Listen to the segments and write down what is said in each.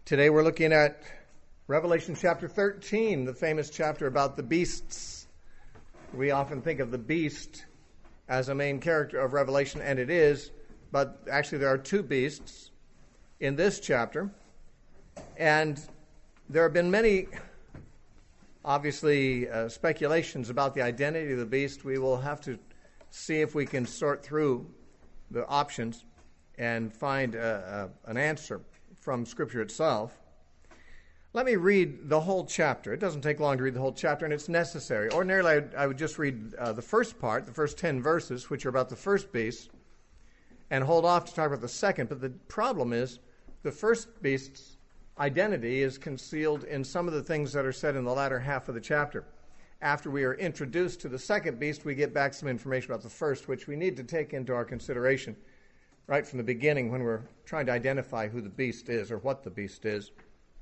Today we're looking at Revelation chapter 13, the famous chapter about the beasts. We often think of the beast as a main character of Revelation, and it is, but actually there are two beasts in this chapter. And there have been many, obviously, speculations about the identity of the beast. We will have to see if we can sort through the options and find an answer from Scripture itself. Let me read the whole chapter. It doesn't take long to read the whole chapter, and it's necessary. Ordinarily, I would just read the first part, the first 10 verses, which are about the first beast, and hold off to talk about the second. But the problem is the first beast's identity is concealed in some of the things that are said in the latter half of the chapter. After we are introduced to the second beast, we get back some information about the first, which we need to take into our consideration right from the beginning when we're trying to identify who the beast is or what the beast is.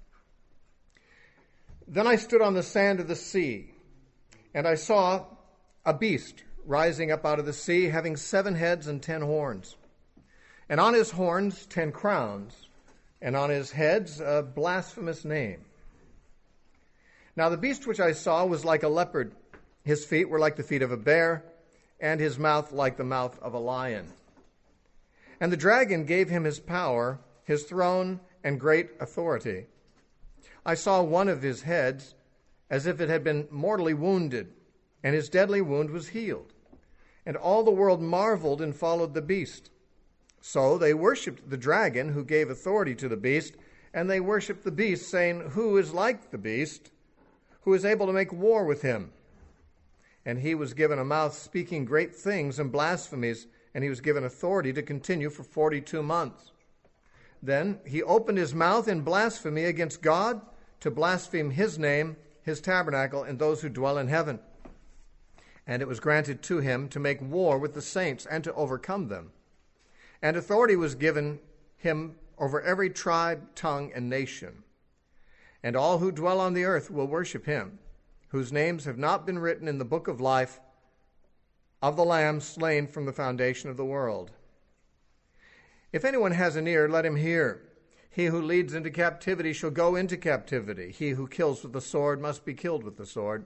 Then I stood on the sand of the sea, and I saw a beast rising up out of the sea, having 7 heads and 10 horns. And on his horns 10 crowns, and on his heads a blasphemous name. Now the beast which I saw was like a leopard. His feet were like the feet of a bear, and his mouth like the mouth of a lion. And the dragon gave him his power, his throne, and great authority. I saw one of his heads as if it had been mortally wounded, and his deadly wound was healed. And all the world marveled and followed the beast. So they worshipped the dragon who gave authority to the beast, and they worshipped the beast, saying, "Who is like the beast? Who is able to make war with him?" And he was given a mouth speaking great things and blasphemies, and he was given authority to continue for 42 months. Then he opened his mouth in blasphemy against God, to blaspheme his name, his tabernacle, and those who dwell in heaven. And it was granted to him to make war with the saints and to overcome them. And authority was given him over every tribe, tongue, and nation. And all who dwell on the earth will worship him, whose names have not been written in the book of life of the Lamb slain from the foundation of the world. If anyone has an ear, let him hear. He who leads into captivity shall go into captivity. He who kills with the sword must be killed with the sword.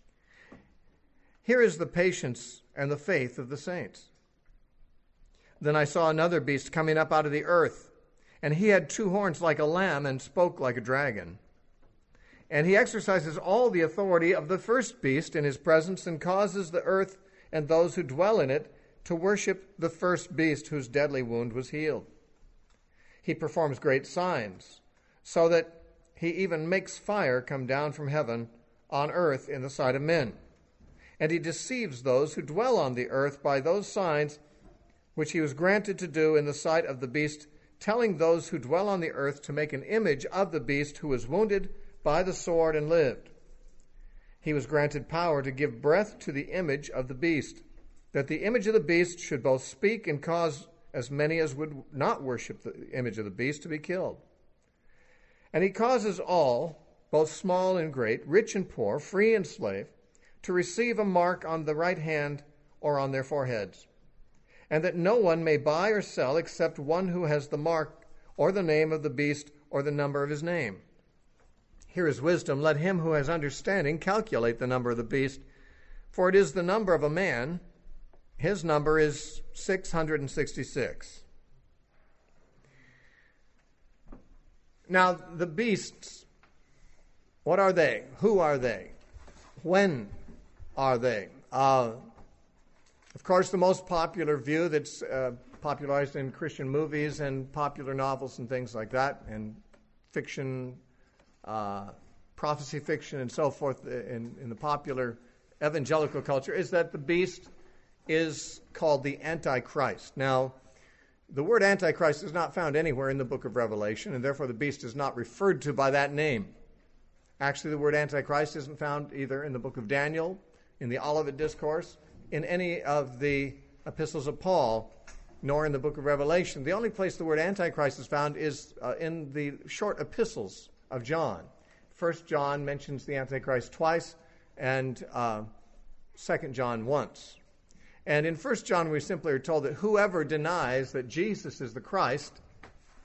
Here is the patience and the faith of the saints. Then I saw another beast coming up out of the earth, and he had 2 horns like a lamb and spoke like a dragon. And he exercises all the authority of the first beast in his presence and causes the earth and those who dwell in it to worship the first beast whose deadly wound was healed. He performs great signs, so that he even makes fire come down from heaven on earth in the sight of men. And he deceives those who dwell on the earth by those signs which he was granted to do in the sight of the beast, telling those who dwell on the earth to make an image of the beast who was wounded by the sword and lived. He was granted power to give breath to the image of the beast, that the image of the beast should both speak and cause as many as would not worship the image of the beast to be killed. And he causes all, both small and great, rich and poor, free and slave, to receive a mark on the right hand or on their foreheads, and that no one may buy or sell except one who has the mark or the name of the beast or the number of his name. Here is wisdom. Let him who has understanding calculate the number of the beast, for it is the number of a man. His number is 666. Now, the beasts, what are they? Who are they? When are they? Of course, the most popular view that's popularized in Christian movies and popular novels and things like that, and fiction, prophecy fiction and so forth in the popular evangelical culture, is that the beast is called the Antichrist. Now, the word Antichrist is not found anywhere in the book of Revelation, and therefore the beast is not referred to by that name. Actually, the word Antichrist isn't found either in the book of Daniel, in the Olivet Discourse, in any of the epistles of Paul, nor in the book of Revelation. The only place the word Antichrist is found is in the short epistles of John. 1 John mentions the Antichrist twice, and 2 John once. And in 1 John, we simply are told that whoever denies that Jesus is the Christ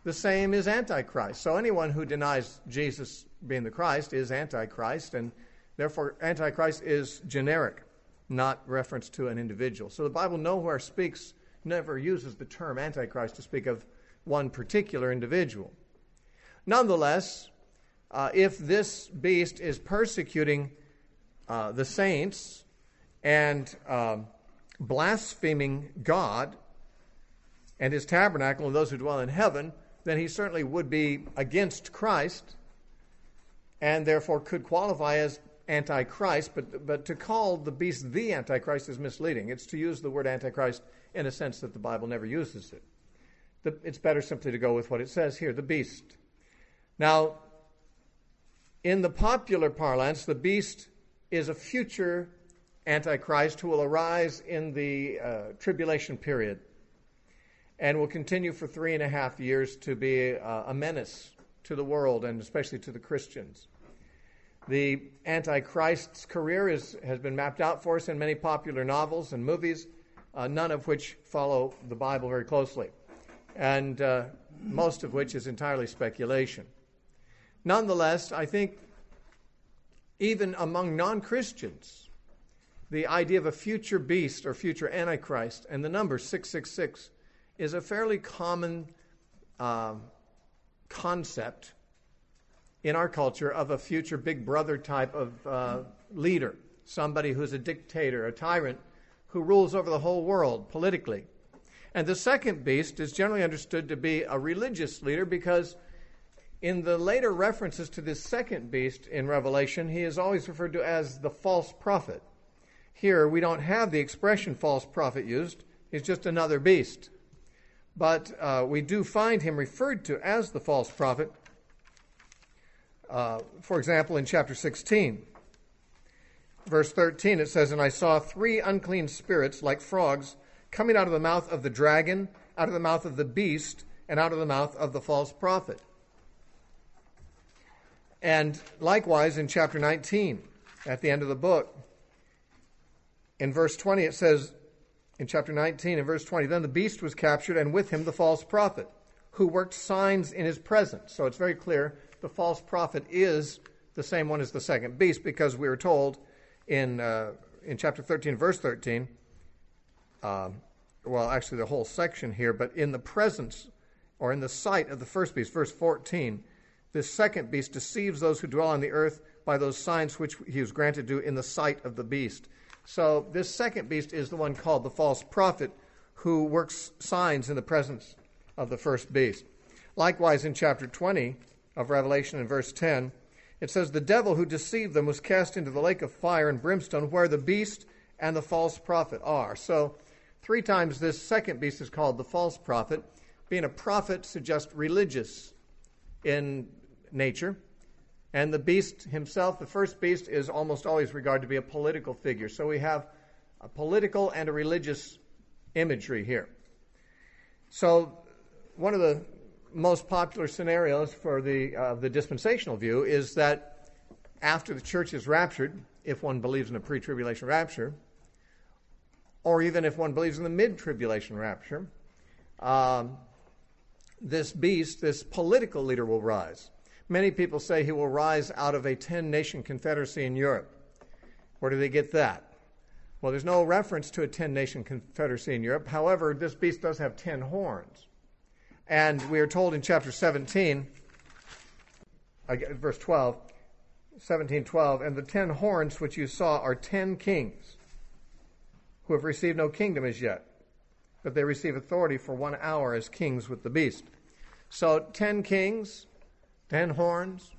the same is Antichrist. So anyone who denies Jesus being the Christ is Antichrist, and therefore Antichrist is generic, not reference to an individual. So the Bible nowhere never uses the term Antichrist to speak of one particular individual. Nonetheless, if this beast is persecuting the saints and blaspheming God and his tabernacle and those who dwell in heaven, then he certainly would be against Christ and therefore could qualify as Antichrist. But to call the beast the Antichrist is misleading. It's to use the word Antichrist in a sense that the Bible never uses it. It's better simply to go with what it says here, the beast. Now, in the popular parlance, the beast is a future Antichrist who will arise in the tribulation period and will continue for 3.5 years to be a menace to the world and especially to the Christians. The Antichrist's career has been mapped out for us in many popular novels and movies, none of which follow the Bible very closely, and most of which is entirely speculation. Nonetheless, I think even among non-Christians, the idea of a future beast or future Antichrist and the number 666 is a fairly common concept in our culture of a future big brother type of leader, somebody who's a dictator, a tyrant, who rules over the whole world politically. And the second beast is generally understood to be a religious leader because in the later references to this second beast in Revelation, he is always referred to as the false prophet. Here, we don't have the expression false prophet used. He's just another beast. But we do find him referred to as the false prophet. For example, in chapter 16, verse 13, it says, "And I saw 3 unclean spirits like frogs coming out of the mouth of the dragon, out of the mouth of the beast, and out of the mouth of the false prophet." And likewise in chapter 19, at the end of the book, in verse 20, it says, in chapter 19, in verse 20, "Then the beast was captured, and with him the false prophet, who worked signs in his presence." So it's very clear the false prophet is the same one as the second beast, because we are told in chapter 13, verse 13, well, actually the whole section here, but in the presence or in the sight of the first beast, verse 14, this second beast deceives those who dwell on the earth by those signs which he was granted to in the sight of the beast. So this second beast is the one called the false prophet, who works signs in the presence of the first beast. Likewise, in chapter 20 of Revelation, in verse 10, it says, "The devil who deceived them was cast into the lake of fire and brimstone, where the beast and the false prophet are." So 3 times this second beast is called the false prophet. Being a prophet suggests religious in nature. And the beast himself, the first beast, is almost always regarded to be a political figure. So we have a political and a religious imagery here. So one of the most popular scenarios for the dispensational view is that after the church is raptured, if one believes in a pre-tribulation rapture, or even if one believes in the mid-tribulation rapture, this beast, this political leader, will rise. Many people say he will rise out of a 10-nation confederacy in Europe. Where do they get that? Well, there's no reference to a 10-nation confederacy in Europe. However, this beast does have 10 horns. And we are told in chapter 17, verse 12, 17:12, "And the 10 horns which you saw are 10 kings who have received no kingdom as yet, but they receive authority for 1 hour as kings with the beast." So 10 kings, 10 horns.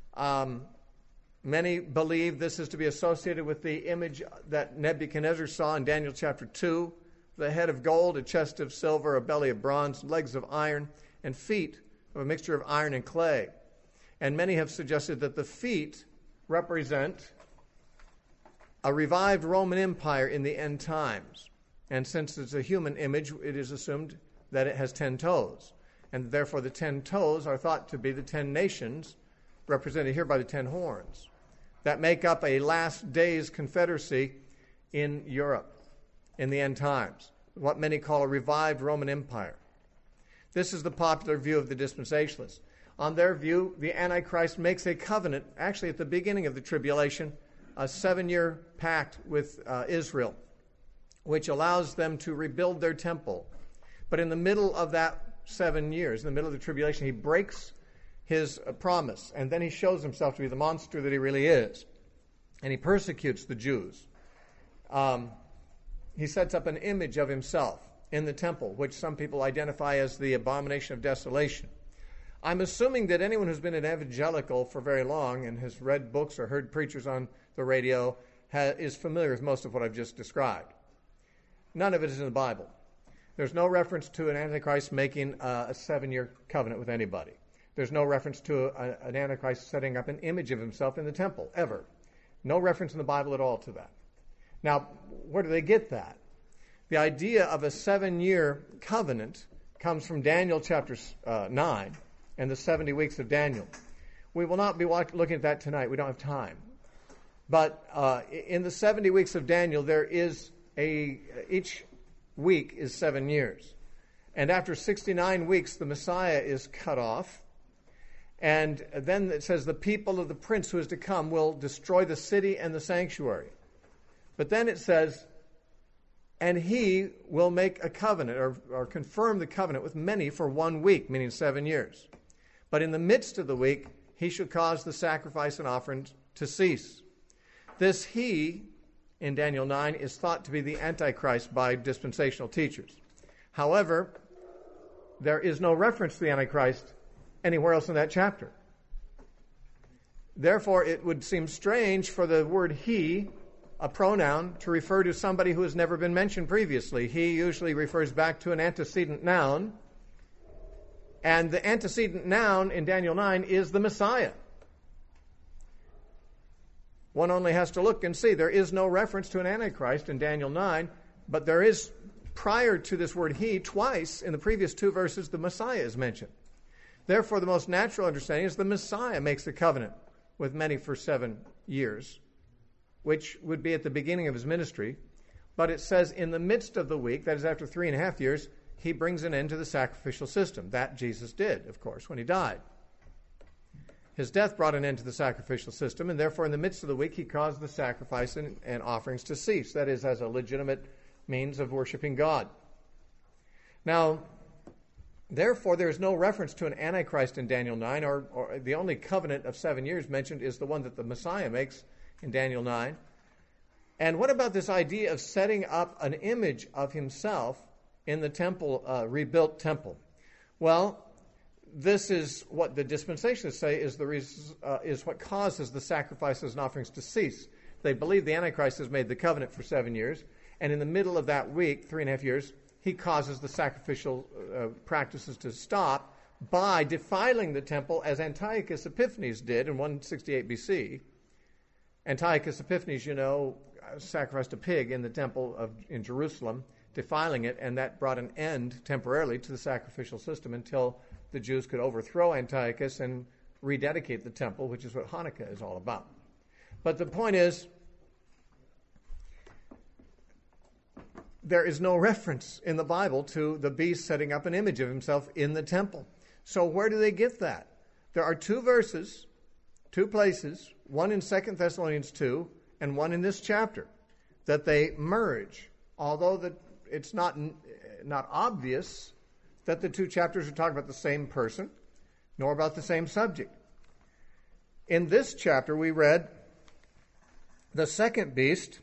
Many believe this is to be associated with the image that Nebuchadnezzar saw in Daniel chapter 2, the head of gold, a chest of silver, a belly of bronze, legs of iron, and feet of a mixture of iron and clay. And many have suggested that the feet represent a revived Roman Empire in the end times. And since it's a human image, it is assumed that it has 10 toes. And therefore the 10 toes are thought to be the 10 nations represented here by the 10 horns that make up a last days confederacy in Europe in the end times, what many call a revived Roman Empire. This is the popular view of the dispensationalists. On their view, the Antichrist makes a covenant, actually at the beginning of the tribulation, a 7-year pact with Israel, which allows them to rebuild their temple. But in the middle of that 7 years, in the middle of the tribulation, he breaks his promise, and then he shows himself to be the monster that he really is. And he persecutes the Jews. He sets up an image of himself in the temple, which some people identify as the abomination of desolation. I'm assuming that anyone who's been an evangelical for very long and has read books or heard preachers on the radio is familiar with most of what I've just described. None of it is in the Bible. There's no reference to an Antichrist making a 7-year covenant with anybody. There's no reference to an Antichrist setting up an image of himself in the temple, ever. No reference in the Bible at all to that. Now, where do they get that? The idea of a 7-year covenant comes from Daniel chapter 9 and the 70 weeks of Daniel. We will not be looking at that tonight. We don't have time. But in the 70 weeks of Daniel, there is each week is 7 years. And after 69 weeks, the Messiah is cut off. And then it says the people of the prince who is to come will destroy the city and the sanctuary. But then it says, and he will make a covenant or confirm the covenant with many for 1 week, meaning 7 years. But in the midst of the week, he shall cause the sacrifice and offerings to cease. This he, in Daniel 9, is thought to be the Antichrist by dispensational teachers. However, there is no reference to the Antichrist anywhere else in that chapter. Therefore, it would seem strange for the word he, a pronoun, to refer to somebody who has never been mentioned previously. He usually refers back to an antecedent noun, and the antecedent noun in Daniel 9 is the Messiah. One only has to look and see. There is no reference to an Antichrist in Daniel 9, but there is, prior to this word he, twice in the previous 2 verses, the Messiah is mentioned. Therefore, the most natural understanding is the Messiah makes a covenant with many for 7 years, which would be at the beginning of his ministry. But it says in the midst of the week, that is after 3.5 years, he brings an end to the sacrificial system. That Jesus did, of course, when he died. His death brought an end to the sacrificial system, and therefore in the midst of the week he caused the sacrifice and offerings to cease. That is, as a legitimate means of worshiping God. Now, therefore, there is no reference to an Antichrist in Daniel 9, or the only covenant of 7 years mentioned is the one that the Messiah makes in Daniel 9. And what about this idea of setting up an image of himself in the temple, rebuilt temple? Well, this is what the dispensationalists say is what causes the sacrifices and offerings to cease. They believe the Antichrist has made the covenant for 7 years, and in the middle of that week, 3.5 years, he causes the sacrificial practices to stop by defiling the temple as Antiochus Epiphanes did in 168 BC. Antiochus Epiphanes, sacrificed a pig in the temple in Jerusalem, defiling it, and that brought an end temporarily to the sacrificial system until the Jews could overthrow Antiochus and rededicate the temple, which is what Hanukkah is all about. But the point is, there is no reference in the Bible to the beast setting up an image of himself in the temple. So where do they get that? There are 2 verses, 2 places, one in 2 Thessalonians 2 and one in this chapter, that they merge, although it's not obvious that the 2 chapters are talking about the same person, nor about the same subject. In this chapter, we read, the second beast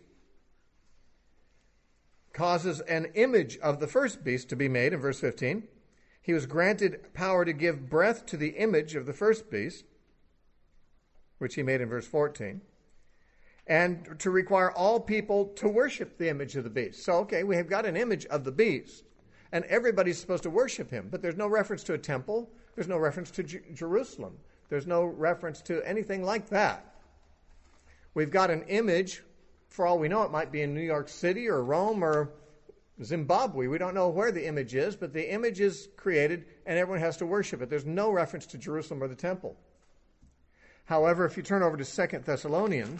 causes an image of the first beast to be made, in verse 15. He was granted power to give breath to the image of the first beast, which he made in verse 14, and to require all people to worship the image of the beast. So, okay, we have got an image of the beast, and everybody's supposed to worship him, but there's no reference to a temple, there's no reference to Jerusalem, there's no reference to anything like that. We've got an image. For all we know, it might be in New York City or Rome or Zimbabwe. We don't know where the image is, but the image is created and everyone has to worship it. There's no reference to Jerusalem or the temple. However, if you turn over to 2 Thessalonians,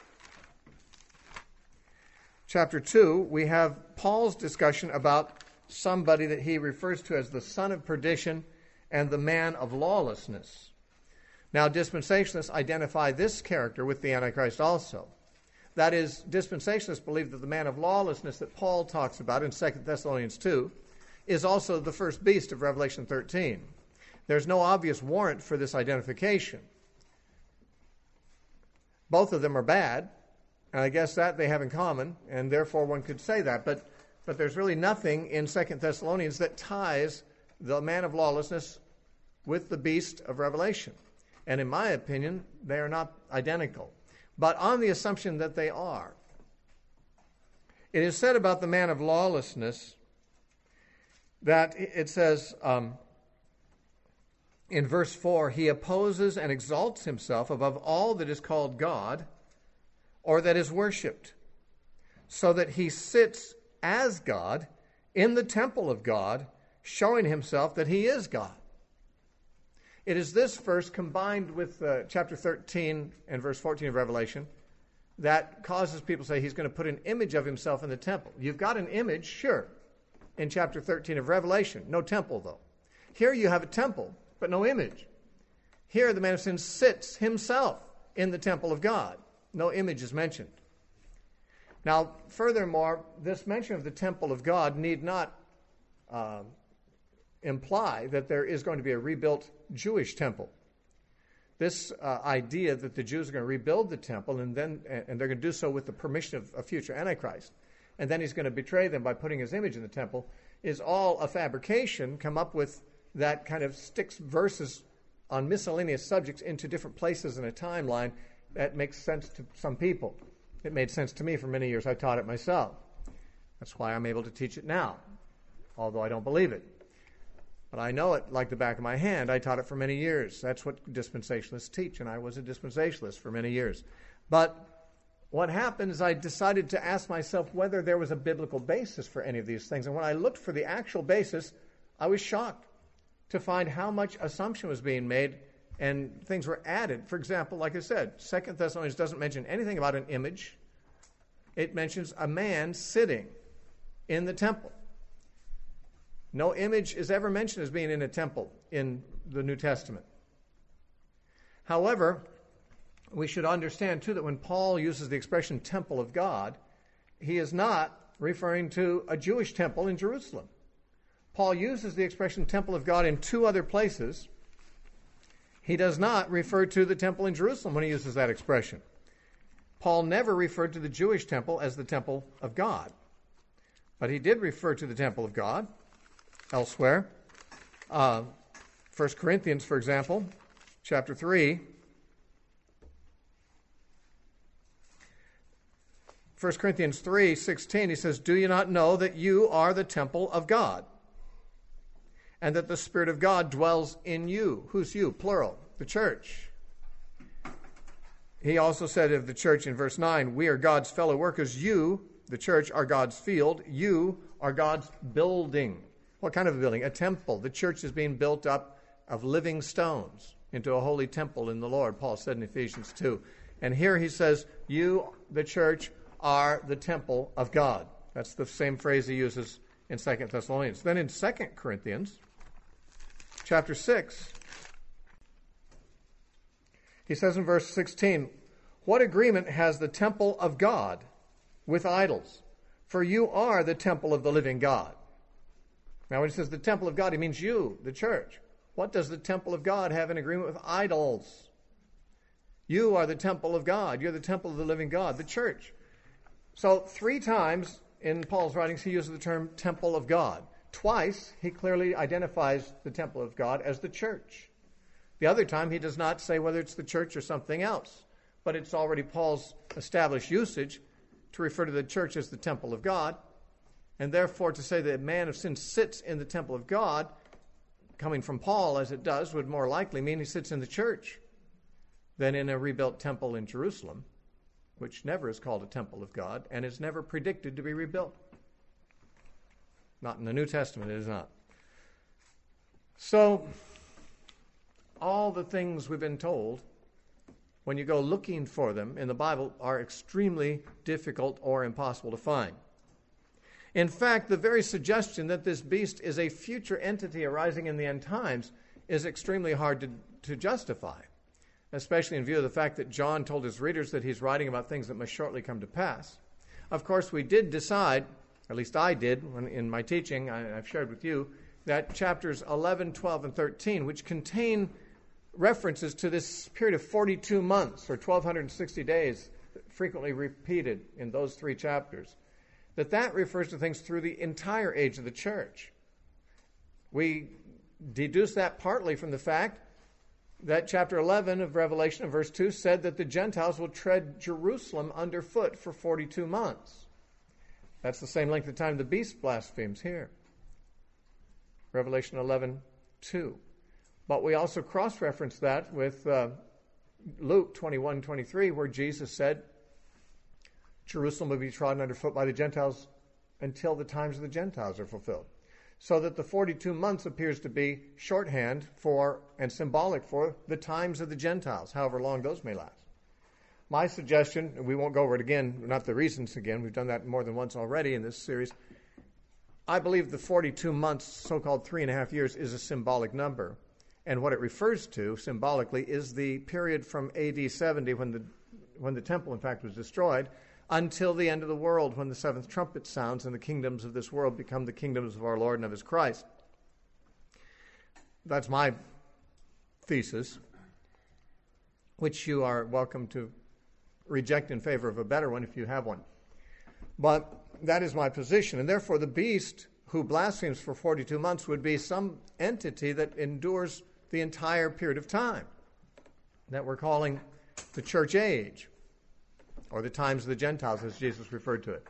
chapter 2, we have Paul's discussion about somebody that he refers to as the son of perdition and the man of lawlessness. Now, dispensationalists identify this character with the Antichrist also. That is, dispensationalists believe that the man of lawlessness that Paul talks about in 2 Thessalonians 2 is also the first beast of Revelation 13. There's no obvious warrant for this identification. Both of them are bad, and I guess that they have in common, and therefore one could say that. But there's really nothing in 2 Thessalonians that ties the man of lawlessness with the beast of Revelation. And in my opinion, they are not identical. But on the assumption that they are, it is said about the man of lawlessness that it says in verse 4, he opposes and exalts himself above all that is called God or that is worshipped, so that he sits as God in the temple of God, showing himself that he is God. It is this verse combined with chapter 13 and verse 14 of Revelation that causes people to say he's going to put an image of himself in the temple. You've got an image, sure, in chapter 13 of Revelation. No temple, though. Here you have a temple, but no image. Here the man of sin sits himself in the temple of God. No image is mentioned. Now, furthermore, this mention of the temple of God need not imply that there is going to be a rebuilt Jewish temple. This idea that the Jews are going to rebuild the temple and they're going to do so with the permission of a future Antichrist, and then he's going to betray them by putting his image in the temple, is all a fabrication come up with that kind of sticks verses on miscellaneous subjects into different places in a timeline that makes sense to some people. It made sense to me for many years. I taught it myself. That's why I'm able to teach it now, although I don't believe it. But I know it like the back of my hand. I taught it for many years. That's what dispensationalists teach, and I was a dispensationalist for many years. But what happened is I decided to ask myself whether there was a biblical basis for any of these things. And when I looked for the actual basis, I was shocked to find how much assumption was being made and things were added. For example, like I said, 2 Thessalonians doesn't mention anything about an image. It mentions a man sitting in the temple. No image is ever mentioned as being in a temple in the New Testament. However, we should understand, too, that when Paul uses the expression temple of God, he is not referring to a Jewish temple in Jerusalem. Paul uses the expression temple of God in two other places. He does not refer to the temple in Jerusalem when he uses that expression. Paul never referred to the Jewish temple as the temple of God. But he did refer to the temple of God elsewhere. 1 Corinthians, for example, chapter 3. 1 Corinthians 3:16, he says, "Do you not know that you are the temple of God, and that the Spirit of God dwells in you?" Who's you? Plural. The church. He also said of the church in verse 9, "We are God's fellow workers. You, the church, are God's field. You are God's building." What kind of a building? A temple. The church is being built up of living stones into a holy temple in the Lord, Paul said in Ephesians 2. And here he says, you, the church, are the temple of God. That's the same phrase he uses in 2 Thessalonians. Then in 2 Corinthians, chapter 6, he says in verse 16, "What agreement has the temple of God with idols? For you are the temple of the living God." Now when he says the temple of God, he means you, the church. What does the temple of God have in agreement with idols? You are the temple of God. You're the temple of the living God, the church. So 3 times in Paul's writings he uses the term temple of God. Twice he clearly identifies the temple of God as the church. The other time he does not say whether it's the church or something else. But it's already Paul's established usage to refer to the church as the temple of God. And therefore to say that a man of sin sits in the temple of God, coming from Paul as it does, would more likely mean he sits in the church than in a rebuilt temple in Jerusalem, which never is called a temple of God and is never predicted to be rebuilt. Not in the New Testament, it is not. So, all the things we've been told, when you go looking for them in the Bible, are extremely difficult or impossible to find. In fact, the very suggestion that this beast is a future entity arising in the end times is extremely hard to justify, especially in view of the fact that John told his readers that he's writing about things that must shortly come to pass. Of course, we did decide, at least I did in my teaching, I've shared with you, that chapters 11, 12, and 13, which contain references to this period of 42 months or 1,260 days, frequently repeated in those three chapters, that refers to things through the entire age of the church. We deduce that partly from the fact that chapter 11 of Revelation, verse 2, said that the Gentiles will tread Jerusalem underfoot for 42 months. That's the same length of time the beast blasphemes here. Revelation 11:2. But we also cross-reference that with Luke 21:23, where Jesus said, Jerusalem will be trodden underfoot by the Gentiles until the times of the Gentiles are fulfilled. So that the 42 months appears to be shorthand for and symbolic for the times of the Gentiles, however long those may last. My suggestion, and we won't go over it again, not the reasons again, we've done that more than once already in this series. I believe the 42 months, so-called 3.5 years, is a symbolic number. And what it refers to symbolically is the period from AD 70 when the temple, in fact, was destroyed, until the end of the world when the seventh trumpet sounds and the kingdoms of this world become the kingdoms of our Lord and of his Christ. That's my thesis, which you are welcome to reject in favor of a better one if you have one. But that is my position, and therefore the beast who blasphemes for 42 months would be some entity that endures the entire period of time that we're calling the church age, or the times of the Gentiles, as Jesus referred to it.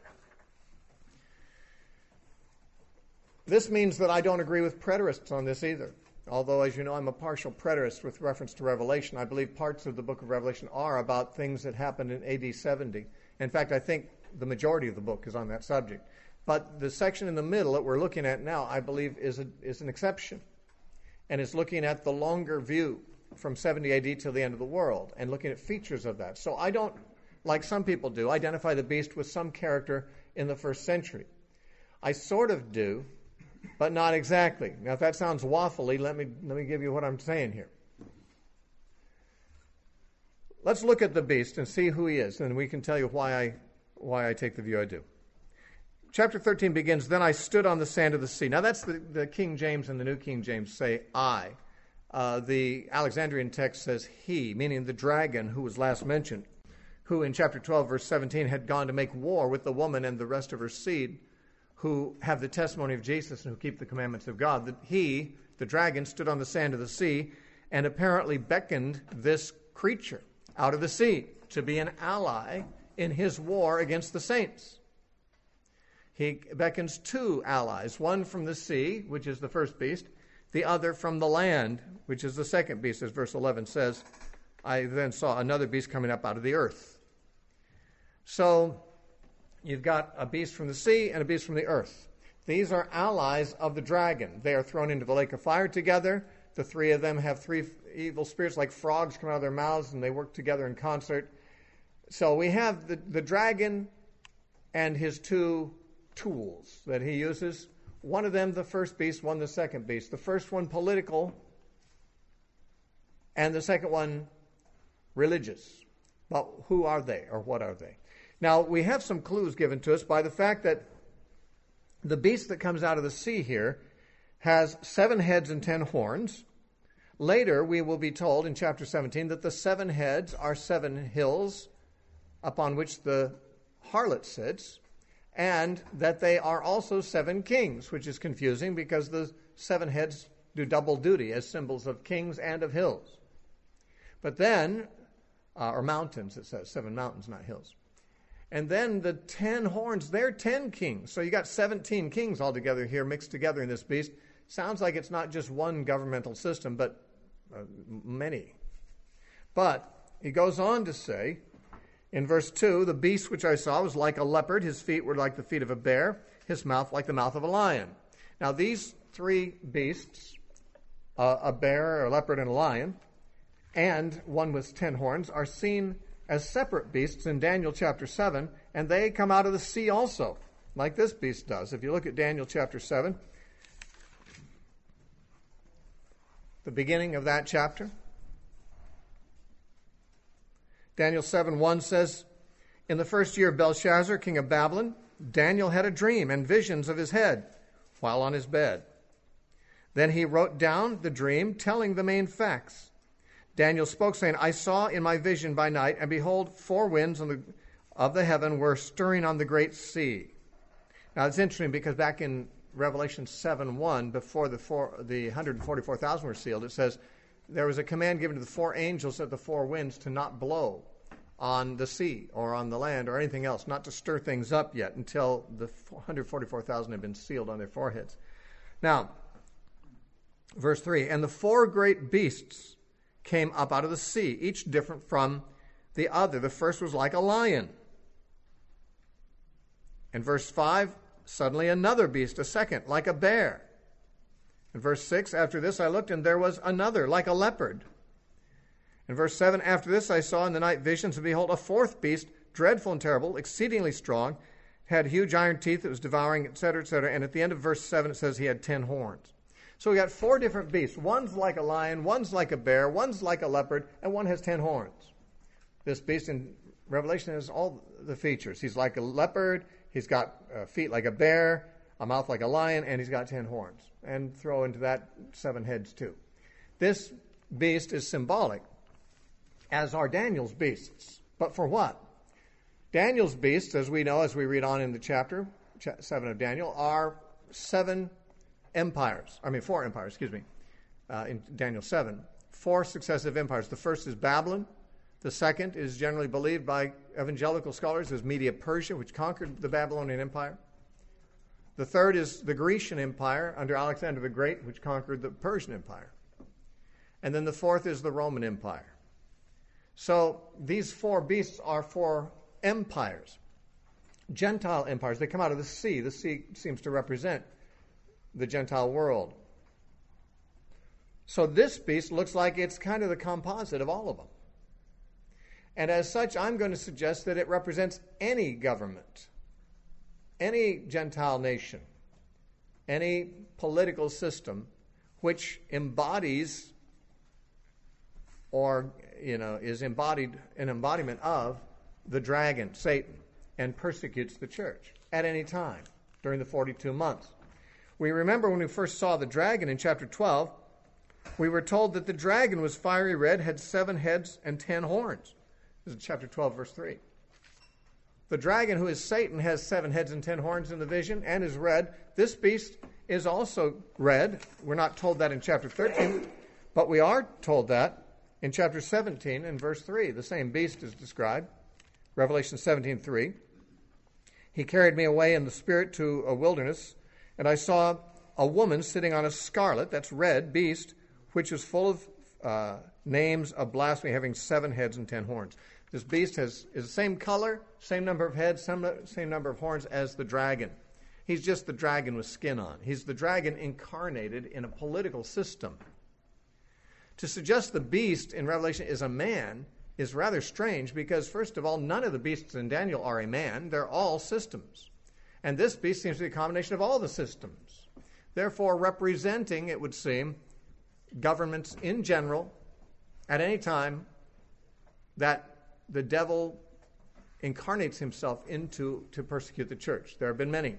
This means that I don't agree with preterists on this either. Although, as you know, I'm a partial preterist with reference to Revelation. I believe parts of the book of Revelation are about things that happened in AD 70. In fact, I think the majority of the book is on that subject. But the section in the middle that we're looking at now, I believe, is an exception. And is looking at the longer view from 70 AD till the end of the world and looking at features of that. So I don't, like some people do, identify the beast with some character in the first century. I sort of do, but not exactly. Now, if that sounds waffly, let me give you what I'm saying here. Let's look at the beast and see who he is, and we can tell you why I take the view I do. Chapter 13 begins, "Then I stood on the sand of the sea." Now, that's the King James and the New King James say I. The Alexandrian text says he, meaning the dragon who was last mentioned, who in chapter 12, verse 17, had gone to make war with the woman and the rest of her seed, who have the testimony of Jesus and who keep the commandments of God. That he, the dragon, stood on the sand of the sea and apparently beckoned this creature out of the sea to be an ally in his war against the saints. He beckons two allies, one from the sea, which is the first beast, the other from the land, which is the second beast, as verse 11 says. I then saw another beast coming up out of the earth. So you've got a beast from the sea and a beast from the earth. These are allies of the dragon. They are thrown into the lake of fire together. The three of them have three evil spirits like frogs come out of their mouths, and they work together in concert. So we have the dragon and his two tools that he uses. One of them, the first beast, one the second beast. The first one, political, and the second one, religious. But who are they, or what are they? Now, we have some clues given to us by the fact that the beast that comes out of the sea here has 7 heads and 10 horns. Later, we will be told in chapter 17 that the 7 heads are 7 hills upon which the harlot sits, and that they are also 7 kings, which is confusing because the 7 heads do double duty as symbols of kings and of hills. But then, or mountains, it says, 7 mountains, not hills. And then the 10 horns, they're 10 kings. So you got 17 kings altogether here mixed together in this beast. Sounds like it's not just one governmental system, but many. But he goes on to say, in verse 2, "The beast which I saw was like a leopard. His feet were like the feet of a bear. His mouth like the mouth of a lion." Now these 3 beasts, a bear, a leopard, and a lion, and one with 10 horns, are seen as separate beasts in Daniel chapter 7, and they come out of the sea also. like this beast does. If you look at Daniel chapter 7, the beginning of that chapter, Daniel 7:1 says, "In the first year of Belshazzar, king of Babylon, Daniel had a dream and visions of his head while on his bed. Then he wrote down the dream, telling the main facts. Daniel spoke, saying, I saw in my vision by night, and behold, 4 winds of the heaven were stirring on the great sea." Now it's interesting because back in Revelation 7:1, before the 144,000 were sealed, it says there was a command given to the 4 angels at the 4 winds to not blow on the sea or on the land or anything else, not to stir things up yet until the 144,000 had been sealed on their foreheads. Now, verse 3, "And the 4 great beasts came up out of the sea, each different from the other. The first was like a lion." In verse 5, "Suddenly another beast, a second, like a bear." In verse 6, "After this I looked, and there was another, like a leopard." In verse 7, "After this I saw in the night visions, and behold, a 4th beast, dreadful and terrible, exceedingly strong, had huge iron teeth that was devouring, etc., etc." And at the end of verse 7, it says he had 10 horns. So we got 4 different beasts. One's like a lion, one's like a bear, one's like a leopard, and one has 10 horns. This beast in Revelation has all the features. He's like a leopard, he's got feet like a bear, a mouth like a lion, and he's got 10 horns. And throw into that 7 heads too. This beast is symbolic, as are Daniel's beasts. But for what? Daniel's beasts, as we know, as we read on in the chapter 7 of Daniel, are 4 empires, in Daniel 7. 4 successive empires. The first is Babylon. The second is generally believed by evangelical scholars as Media-Persia, which conquered the Babylonian Empire. The third is the Grecian Empire under Alexander the Great, which conquered the Persian Empire. And then the fourth is the Roman Empire. So these 4 beasts are 4 empires, Gentile empires. They come out of the sea. The sea seems to represent the Gentile world. So this beast looks like it's kind of the composite of all of them. And as such, I'm going to suggest that it represents any government, any Gentile nation, any political system which embodies or, is embodied, an embodiment of the dragon, Satan, and persecutes the church at any time during the 42 months. We remember when we first saw the dragon in chapter 12, we were told that the dragon was fiery red, had 7 heads and 10 horns. This is chapter 12, verse 3. The dragon, who is Satan, has 7 heads and 10 horns in the vision and is red. This beast is also red. We're not told that in chapter 13, but we are told that in chapter 17 and verse 3. The same beast is described. Revelation 17:3. "He carried me away in the spirit to a wilderness, and I saw a woman sitting on a scarlet," that's red, beast, "which was full of names of blasphemy, having 7 heads and 10 horns." This beast is the same color, same number of heads, same number of horns as the dragon. He's just the dragon with skin on. He's the dragon incarnated in a political system. To suggest the beast in Revelation is a man is rather strange because, first of all, none of the beasts in Daniel are a man. They're all systems. And this beast seems to be a combination of all the systems. Therefore, representing, it would seem, governments in general at any time that the devil incarnates himself into to persecute the church. There have been many.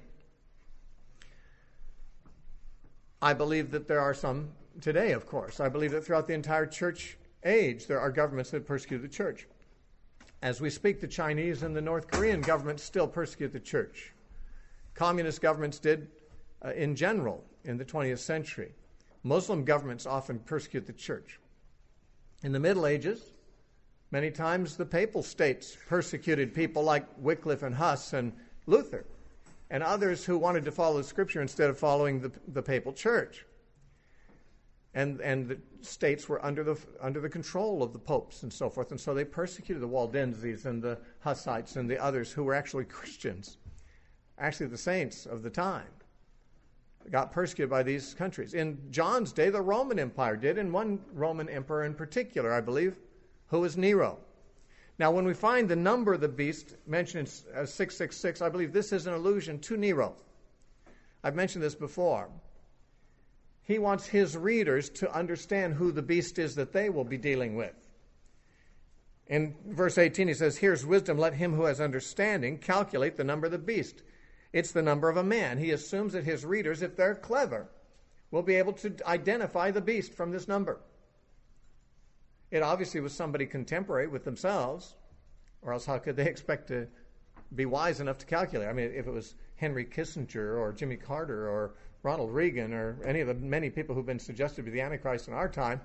I believe that there are some today, of course. I believe that throughout the entire church age, there are governments that persecute the church. As we speak, the Chinese and the North Korean governments still persecute the church. Communist governments did in general in the 20th century. Muslim governments often persecute the church. In the Middle Ages, many times the papal states persecuted people like Wycliffe and Huss and Luther and others who wanted to follow the Scripture instead of following the papal church. And the states were under the control of the popes and so forth, and so they persecuted the Waldenses and the Hussites and the others who were actually Christians, actually the saints of the time. Got persecuted by these countries. In John's day, the Roman Empire did, and one Roman emperor in particular, I believe, who was Nero. Now, when we find the number of the beast mentioned as 666, I believe this is an allusion to Nero. I've mentioned this before. He wants his readers to understand who the beast is that they will be dealing with. In verse 18, he says, "Here's wisdom, let him who has understanding calculate the number of the beast." It's the number of a man. He assumes that his readers, if they're clever, will be able to identify the beast from this number. It obviously was somebody contemporary with themselves, or else how could they expect to be wise enough to calculate? I mean, if it was Henry Kissinger or Jimmy Carter or Ronald Reagan or any of the many people who've been suggested to be the Antichrist in our time,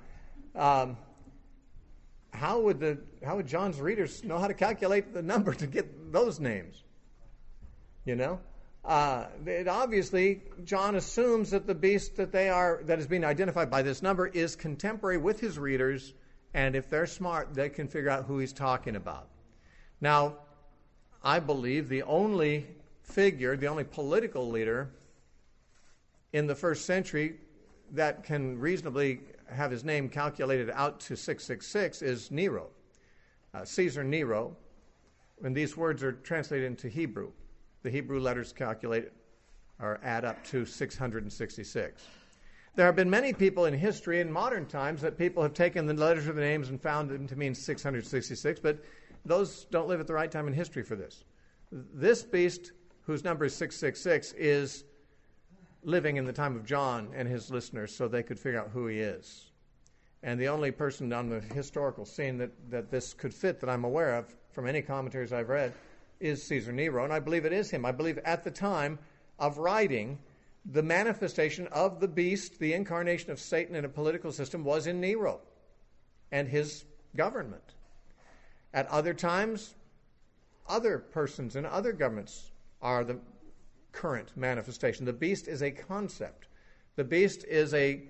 how would John's readers know how to calculate the number to get those names? You know, obviously John assumes that the beast that is being identified by this number is contemporary with his readers, and if they're smart, they can figure out who he's talking about. Now, I believe the only political leader in the first century that can reasonably have his name calculated out to 666 is Nero, Caesar Nero. When these words are translated into Hebrew, the Hebrew letters calculated or add up to 666. There have been many people in history in modern times that people have taken the letters of the names and found them to mean 666, but those don't live at the right time in history for this. This beast, whose number is 666, is living in the time of John and his listeners so they could figure out who he is. And the only person on the historical scene that this could fit that I'm aware of from any commentaries I've read is Caesar Nero, and I believe it is him. I believe at the time of writing, the manifestation of the beast, the incarnation of Satan in a political system, was in Nero and his government. At other times, other persons and other governments are the current manifestation. The beast is a concept. The beast is the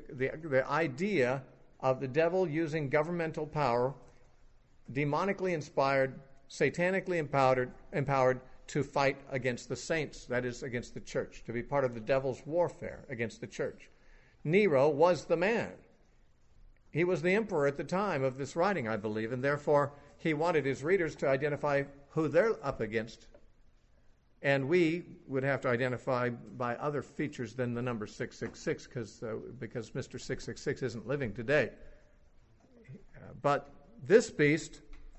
idea of the devil using governmental power, demonically inspired, satanically empowered to fight against the saints, that is, against the church, to be part of the devil's warfare against the church. Nero was the man. He was the emperor at the time of this writing, I believe, and therefore he wanted his readers to identify who they're up against. And we would have to identify by other features than the number 666 because Mr. 666 isn't living today. But this beast,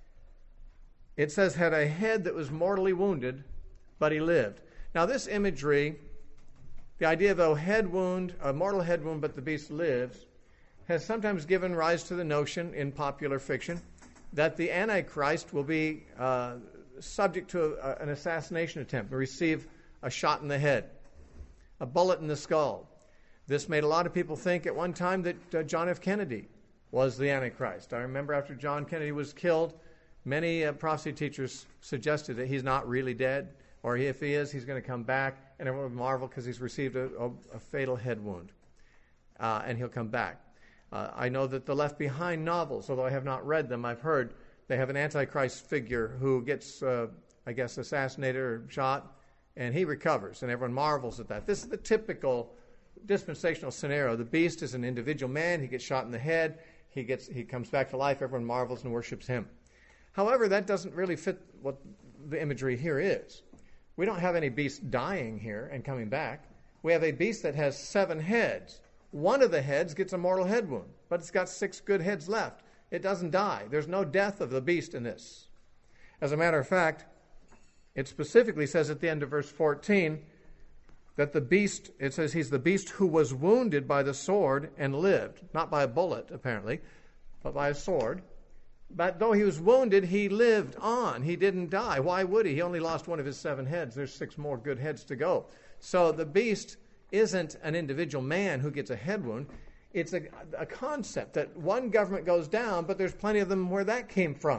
it says, had a head that was mortally wounded, but he lived. Now this imagery, the idea of a mortal head wound, but the beast lives, has sometimes given rise to the notion in popular fiction that the Antichrist will be subject to an assassination attempt, receive a shot in the head, a bullet in the skull. This made a lot of people think at one time that John F. Kennedy was the Antichrist. I remember after John Kennedy was killed, many prophecy teachers suggested that he's not really dead, or if he is, he's going to come back, and everyone would marvel because he's received a fatal head wound, and he'll come back. I know that the Left Behind novels, although I have not read them, I've heard they have an Antichrist figure who gets, assassinated or shot, and he recovers, and everyone marvels at that. This is the typical dispensational scenario. The beast is an individual man. He gets shot in the head. He comes back to life. Everyone marvels and worships him. However, that doesn't really fit what the imagery here is. We don't have any beast dying here and coming back. We have a beast that has 7 heads. One of the heads gets a mortal head wound, but it's got 6 good heads left. It doesn't die. There's no death of the beast in this. As a matter of fact, it specifically says at the end of verse 14 that the beast, it says he's the beast who was wounded by the sword and lived. Not by a bullet, apparently, but by a sword. But though he was wounded, he lived on. He didn't die. Why would he? He only lost one of his 7 heads. There's 6 more good heads to go. So the beast isn't an individual man who gets a head wound. It's a concept that one government goes down, but there's plenty of them where that came from.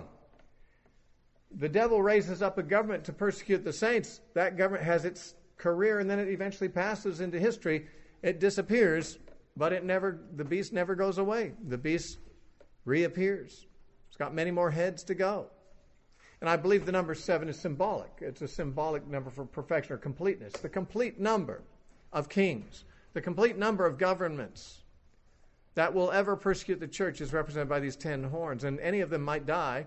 The devil raises up a government to persecute the saints. That government has its career, and then it eventually passes into history. It disappears, but the beast never goes away. The beast reappears. It's got many more heads to go. And I believe the number 7 is symbolic. It's a symbolic number for perfection or completeness. The complete number of kings, the complete number of governments that will ever persecute the church is represented by these 10 horns. And any of them might die,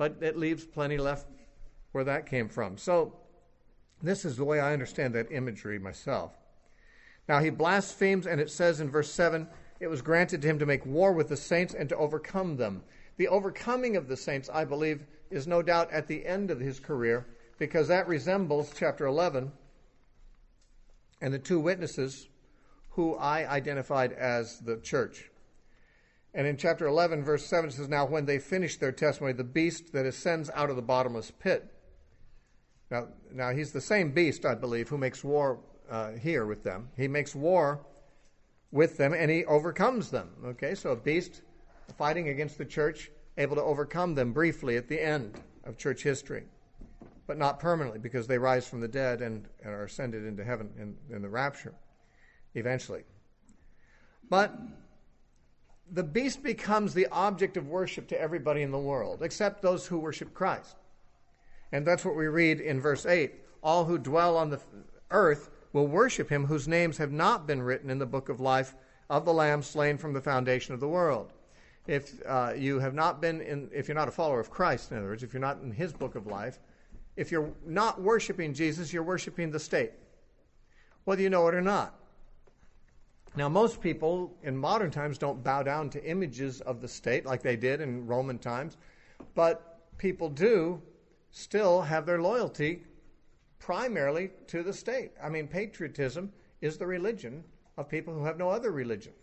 but it leaves plenty left where that came from. So this is the way I understand that imagery myself. Now he blasphemes, and it says in verse 7, it was granted to him to make war with the saints and to overcome them. The overcoming of the saints, I believe, is no doubt at the end of his career, because that resembles chapter 11 and the two witnesses who I identified as the church. And in chapter 11, verse 7, it says, now when they finish their testimony, the beast that ascends out of the bottomless pit. Now he's the same beast, I believe, who makes war here with them. He makes war with them, and he overcomes them. Okay, so a beast fighting against the church, able to overcome them briefly at the end of church history, but not permanently, because they rise from the dead and are ascended into heaven in the rapture eventually. But the beast becomes the object of worship to everybody in the world, except those who worship Christ. And that's what we read in verse 8. All who dwell on the earth will worship him whose names have not been written in the book of life of the Lamb slain from the foundation of the world. If you have not been if you're not a follower of Christ, in other words, if you're not in his book of life, if you're not worshiping Jesus, you're worshiping the state, whether you know it or not. Now, most people in modern times don't bow down to images of the state like they did in Roman times, but people do still have their loyalty primarily to the state. I mean, patriotism is the religion of people who have no other religion.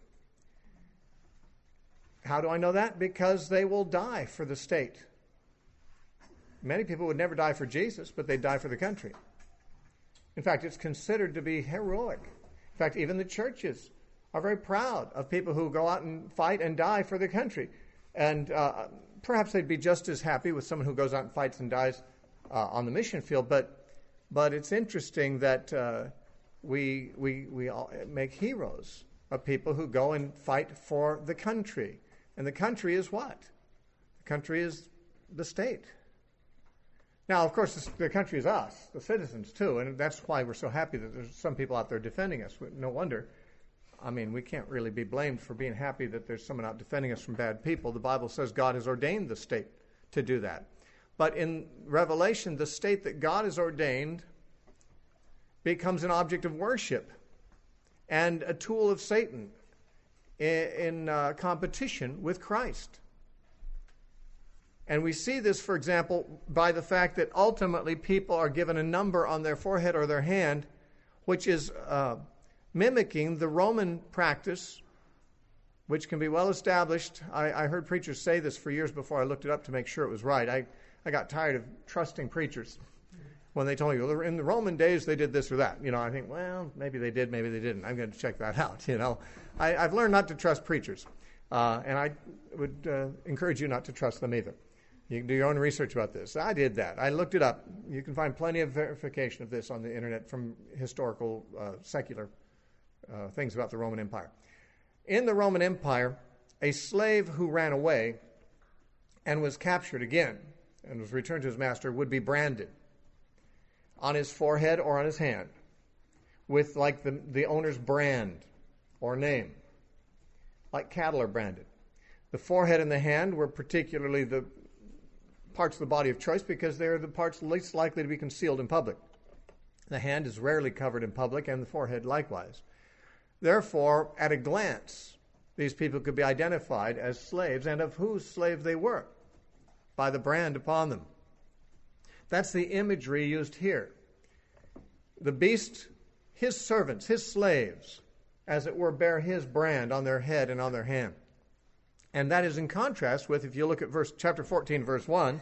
How do I know that? Because they will die for the state. Many people would never die for Jesus, but they'd die for the country. In fact, it's considered to be heroic. In fact, even the churches are very proud of people who go out and fight and die for the country. And perhaps they'd be just as happy with someone who goes out and fights and dies on the mission field. But it's interesting that we all make heroes of people who go and fight for the country. And the country is what? The country is the state. Now, of course, the country is us, the citizens, too. And that's why we're so happy that there's some people out there defending us. No wonder. I mean, we can't really be blamed for being happy that there's someone out defending us from bad people. The Bible says God has ordained the state to do that. But in Revelation, the state that God has ordained becomes an object of worship and a tool of Satan in competition with Christ. And we see this, for example, by the fact that ultimately people are given a number on their forehead or their hand, which is mimicking the Roman practice, which can be well established. I heard preachers say this for years before I looked it up to make sure it was right. I got tired of trusting preachers when they told me, well, in the Roman days they did this or that. You know, I think, well, maybe they did, maybe they didn't. I'm going to check that out, you know. I've learned not to trust preachers, and I would encourage you not to trust them either. You can do your own research about this. I did that. I looked it up. You can find plenty of verification of this on the internet from historical, secular things about the Roman Empire. In the Roman Empire, a slave who ran away and was captured again and was returned to his master would be branded on his forehead or on his hand with like the owner's brand or name, like cattle are branded. The forehead and the hand were particularly the parts of the body of choice because they're the parts least likely to be concealed in public. The hand is rarely covered in public, and the forehead likewise. Therefore, at a glance, these people could be identified as slaves, and of whose slave they were, by the brand upon them. That's the imagery used here. The beast, his servants, his slaves, as it were, bear his brand on their head and on their hand. And that is in contrast with, if you look at chapter 14, verse 1.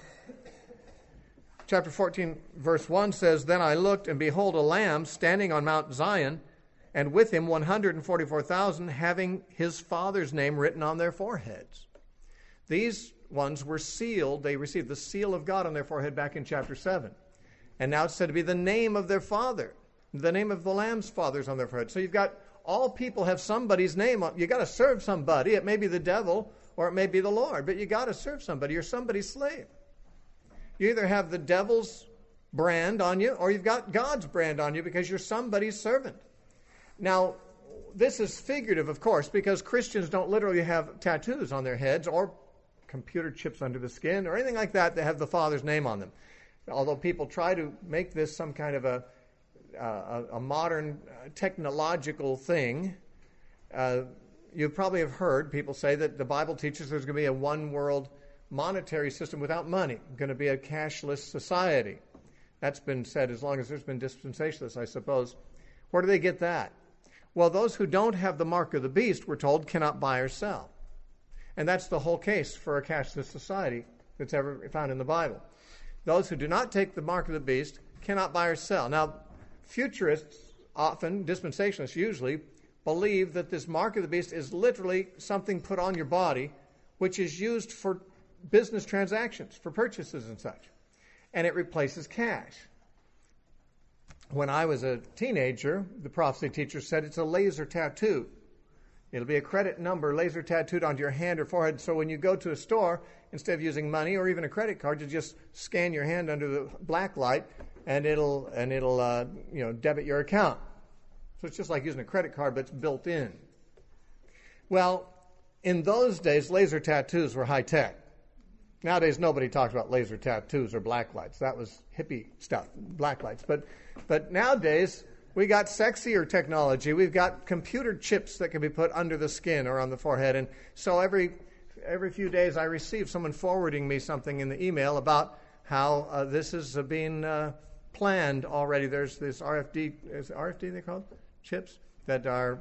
Chapter 14, verse 1 says, Then I looked, and behold, a lamb standing on Mount Zion, and with him 144,000, having his father's name written on their foreheads. These ones were sealed. They received the seal of God on their forehead back in chapter 7. And now it's said to be the name of their father. The name of the lamb's father's on their forehead. So you've got all people have somebody's name on. You got to serve somebody. It may be the devil or it may be the Lord, but you got to serve somebody. You're somebody's slave. You either have the devil's brand on you or you've got God's brand on you because you're somebody's servant. Now, this is figurative, of course, because Christians don't literally have tattoos on their heads or computer chips under the skin or anything like that that have the Father's name on them. Although people try to make this some kind of a modern technological thing, you probably have heard people say that the Bible teaches there's going to be a one-world monetary system without money, going to be a cashless society. That's been said as long as there's been dispensationalists, I suppose. Where do they get that? Well, those who don't have the mark of the beast, we're told, cannot buy or sell. And that's the whole case for a cashless society that's ever found in the Bible. Those who do not take the mark of the beast cannot buy or sell. Now, futurists, often, dispensationalists usually, believe that this mark of the beast is literally something put on your body which is used for business transactions, for purchases and such. And it replaces cash. When I was a teenager, the prophecy teacher said it's a laser tattoo. It'll be a credit number laser tattooed onto your hand or forehead, so when you go to a store, instead of using money or even a credit card, you just scan your hand under the black light, and it'll debit your account. So it's just like using a credit card, but it's built in. Well, in those days, laser tattoos were high tech. Nowadays, nobody talks about laser tattoos or black lights. That was hippie stuff, black lights. But nowadays, we got sexier technology. We've got computer chips that can be put under the skin or on the forehead. And so every few days, I receive someone forwarding me something in the email about how this is being planned already. There's this RFD, is it RFD they call it? Chips that are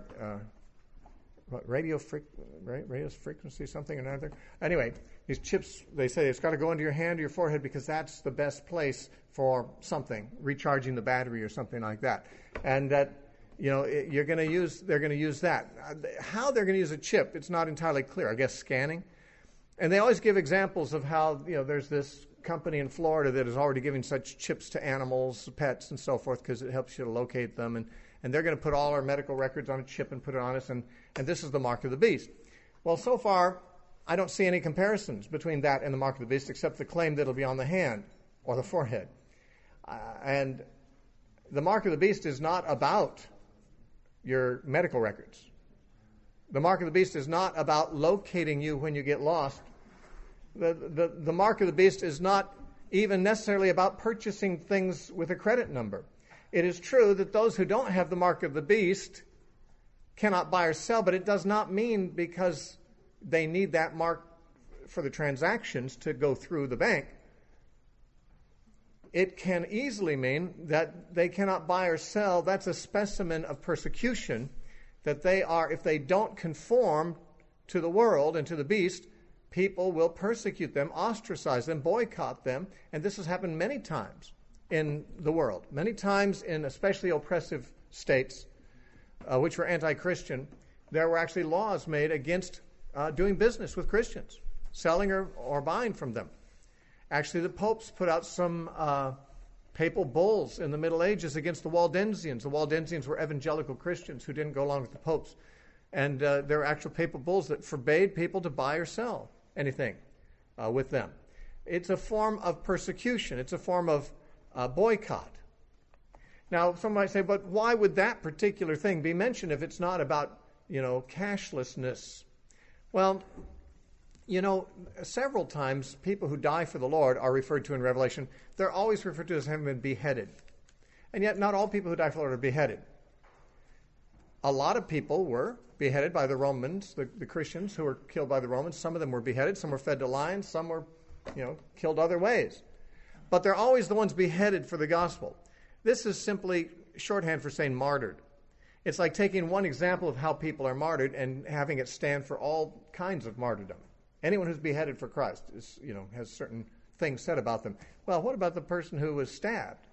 radio frequency, something or another. Anyway, these chips, they say it's got to go into your hand or your forehead because that's the best place for something, recharging the battery or something like that. And that, they're going to use that. How they're going to use a chip, it's not entirely clear. I guess scanning. And they always give examples of how, there's this company in Florida that is already giving such chips to animals, pets, and so forth because it helps you to locate them. And they're going to put all our medical records on a chip and put it on us, and this is the mark of the beast. Well, so far, I don't see any comparisons between that and the mark of the beast except the claim that it'll be on the hand or the forehead. And the mark of the beast is not about your medical records. The mark of the beast is not about locating you when you get lost. The mark of the beast is not even necessarily about purchasing things with a credit number. It is true that those who don't have the mark of the beast cannot buy or sell, but it does not mean because they need that mark for the transactions to go through the bank. It can easily mean that they cannot buy or sell. That's a specimen of persecution, that they are, if they don't conform to the world and to the beast, people will persecute them, ostracize them, boycott them, and this has happened many times in the world. Many times in especially oppressive states, which were anti-Christian, there were actually laws made against doing business with Christians, selling or buying from them. Actually, the popes put out some papal bulls in the Middle Ages against the Waldensians. The Waldensians were evangelical Christians who didn't go along with the popes. And there were actual papal bulls that forbade people to buy or sell anything with them. It's a form of persecution. It's a form of boycott. Now, some might say, but why would that particular thing be mentioned if it's not about, cashlessness? Well, several times people who die for the Lord are referred to in Revelation. They're always referred to as having been beheaded. And yet not all people who die for the Lord are beheaded. A lot of people were beheaded by the Romans, the Christians who were killed by the Romans. Some of them were beheaded, some were fed to lions, some were, killed other ways. But they're always the ones beheaded for the gospel. This is simply shorthand for saying martyred. It's like taking one example of how people are martyred and having it stand for all kinds of martyrdom. Anyone who's beheaded for Christ is, has certain things said about them. Well, what about the person who was stabbed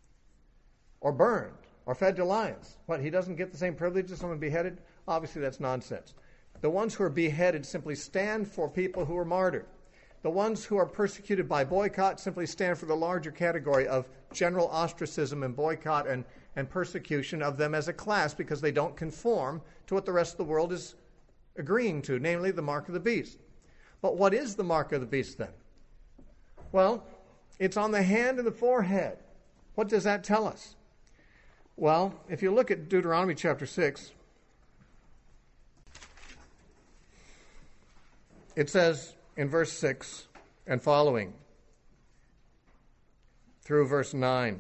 or burned or fed to lions? What, he doesn't get the same privilege as someone beheaded? Obviously, that's nonsense. The ones who are beheaded simply stand for people who are martyred. The ones who are persecuted by boycott simply stand for the larger category of general ostracism and boycott and persecution of them as a class because they don't conform to what the rest of the world is agreeing to, namely the mark of the beast. But what is the mark of the beast then? Well, it's on the hand and the forehead. What does that tell us? Well, if you look at Deuteronomy chapter 6, it says, in verse 6 and following through verse 9.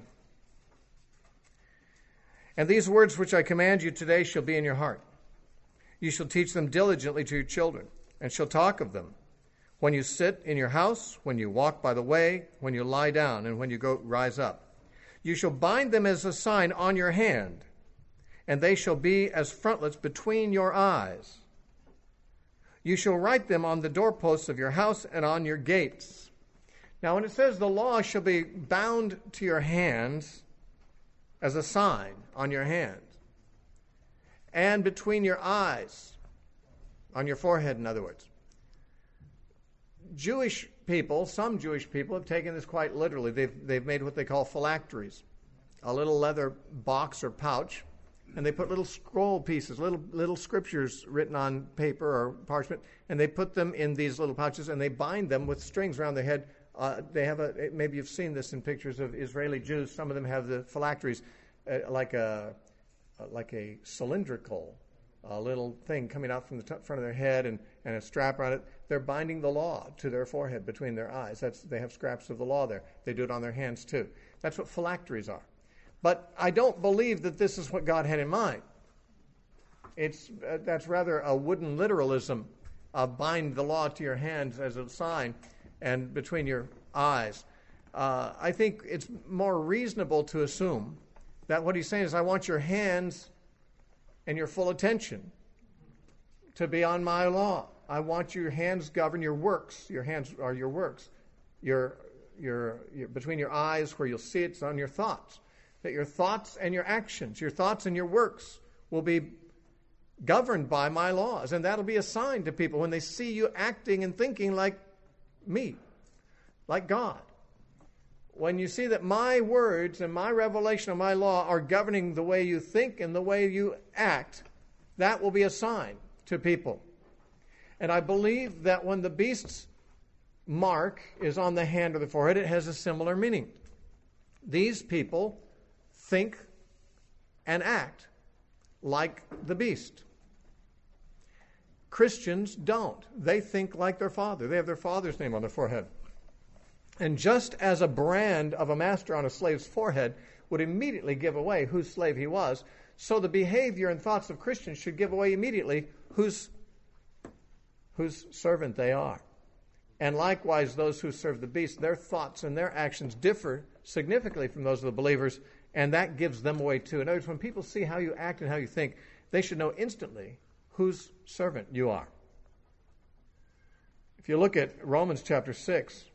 And these words which I command you today shall be in your heart. You shall teach them diligently to your children, and shall talk of them when you sit in your house, when you walk by the way, when you lie down, and when you rise up. You shall bind them as a sign on your hand, and they shall be as frontlets between your eyes. You shall write them on the doorposts of your house and on your gates. Now, when it says the law shall be bound to your hands as a sign on your hands, and between your eyes, on your forehead, in other words. Jewish people, some Jewish people, have taken this quite literally. They've made what they call phylacteries, a little leather box or pouch, and they put little scroll pieces, little scriptures written on paper or parchment, and they put them in these little pouches, and they bind them with strings around their head. They have maybe you've seen this in pictures of Israeli Jews. Some of them have the phylacteries like a cylindrical little thing coming out from the front of their head and a strap around it. They're binding the law to their forehead between their eyes. They have scraps of the law there. They do it on their hands too. That's what phylacteries are. But I don't believe that this is what God had in mind. That's rather a wooden literalism. Bind the law to your hands as a sign and between your eyes. I think it's more reasonable to assume that what he's saying is, I want your hands and your full attention to be on my law. I want your hands govern your works. Your hands are your works. Your between your eyes where you'll see it's on your thoughts. That your thoughts and your actions, your thoughts and your works will be governed by my laws. And that'll be a sign to people when they see you acting and thinking like me, like God. When you see that my words and my revelation of my law are governing the way you think and the way you act, that will be a sign to people. And I believe that when the beast's mark is on the hand or the forehead, it has a similar meaning. These people think and act like the beast. Christians don't. They think like their father. They have their father's name on their forehead. And just as a brand of a master on a slave's forehead would immediately give away whose slave he was, so the behavior and thoughts of Christians should give away immediately whose servant they are. And likewise, those who serve the beast, their thoughts and their actions differ significantly from those of the believers, and that gives them away too. In other words, when people see how you act and how you think, they should know instantly whose servant you are. If you look at Romans chapter 6,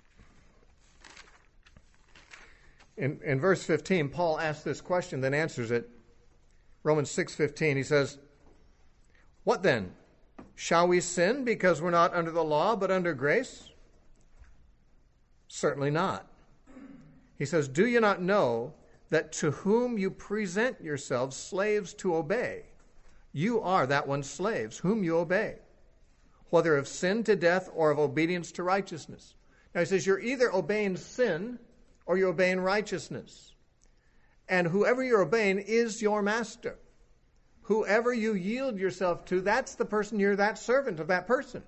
in verse 15, Paul asks this question, then answers it. Romans 6:15, he says, "What then? Shall we sin because we're not under the law but under grace? Certainly not." He says, "Do you not know that to whom you present yourselves slaves to obey, you are that one's slaves, whom you obey, whether of sin to death or of obedience to righteousness?" Now he says, you're either obeying sin or you're obeying righteousness. And whoever you're obeying is your master. Whoever you yield yourself to, that's the person, you're that servant of that person.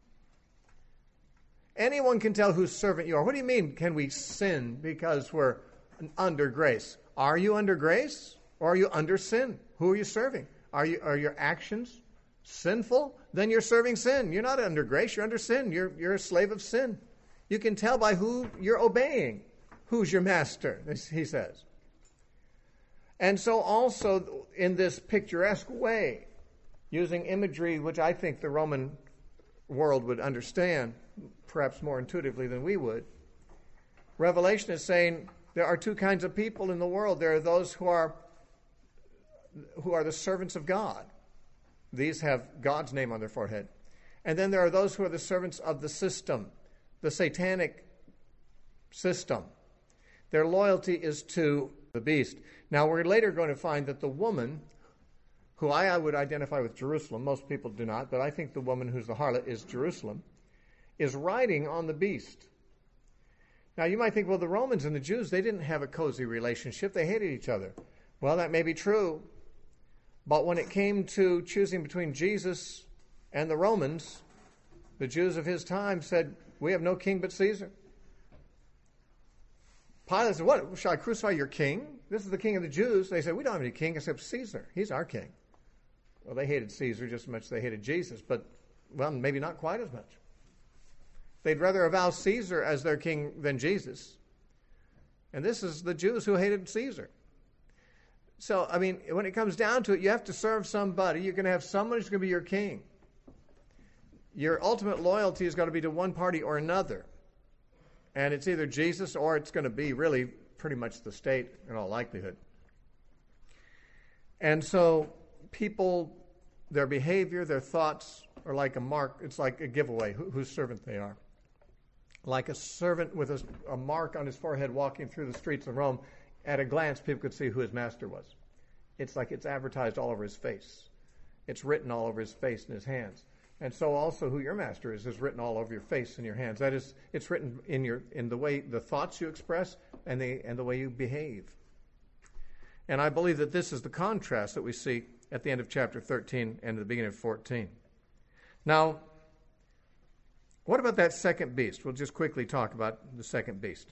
Anyone can tell whose servant you are. What do you mean, can we sin because we're under grace? Are you under grace or are you under sin? Who are you serving? Are your actions sinful? Then you're serving sin. You're not under grace, you're under sin. You're a slave of sin. You can tell by who you're obeying. Who's your master, he says. And so also in this picturesque way, using imagery which I think the Roman world would understand, perhaps more intuitively than we would, Revelation is saying there are two kinds of people in the world. There are those who are the servants of God. These have God's name on their forehead. And then there are those who are the servants of the system, the satanic system. Their loyalty is to the beast. Now, we're later going to find that the woman, who I would identify with Jerusalem, most people do not, but I think the woman who's the harlot is Jerusalem, is riding on the beast. Now, you might think, well, the Romans and the Jews, they didn't have a cozy relationship. They hated each other. Well, that may be true. But when it came to choosing between Jesus and the Romans, The Jews of his time said, we have no king but Caesar. Pilate said, what, shall I crucify your king? This is the king of the Jews. They said, we don't have any king except Caesar. He's our king. Well, they hated Caesar just as much as they hated Jesus, but, well, maybe not quite as much. They'd rather avow Caesar as their king than Jesus. And this is the Jews who hated Caesar. So, I mean, when it comes down to it, you have to serve somebody. You're going to have someone who's going to be your king. Your ultimate loyalty is going to be to one party or another. And it's either Jesus or it's going to be really pretty much the state in all likelihood. And so people, their behavior, their thoughts are like a mark. It's like a giveaway whose servant they are. Like a servant with a mark on his forehead walking through the streets of Rome. At a glance, people could see who his master was. It's like it's advertised all over his face. It's written all over his face and his hands. And so also who your master is written all over your face and your hands. That is, it's written in the way, the thoughts you express and the way you behave. And I believe that this is the contrast that we see at the end of chapter 13 and the beginning of 14. Now, what about that second beast? We'll just quickly talk about the second beast.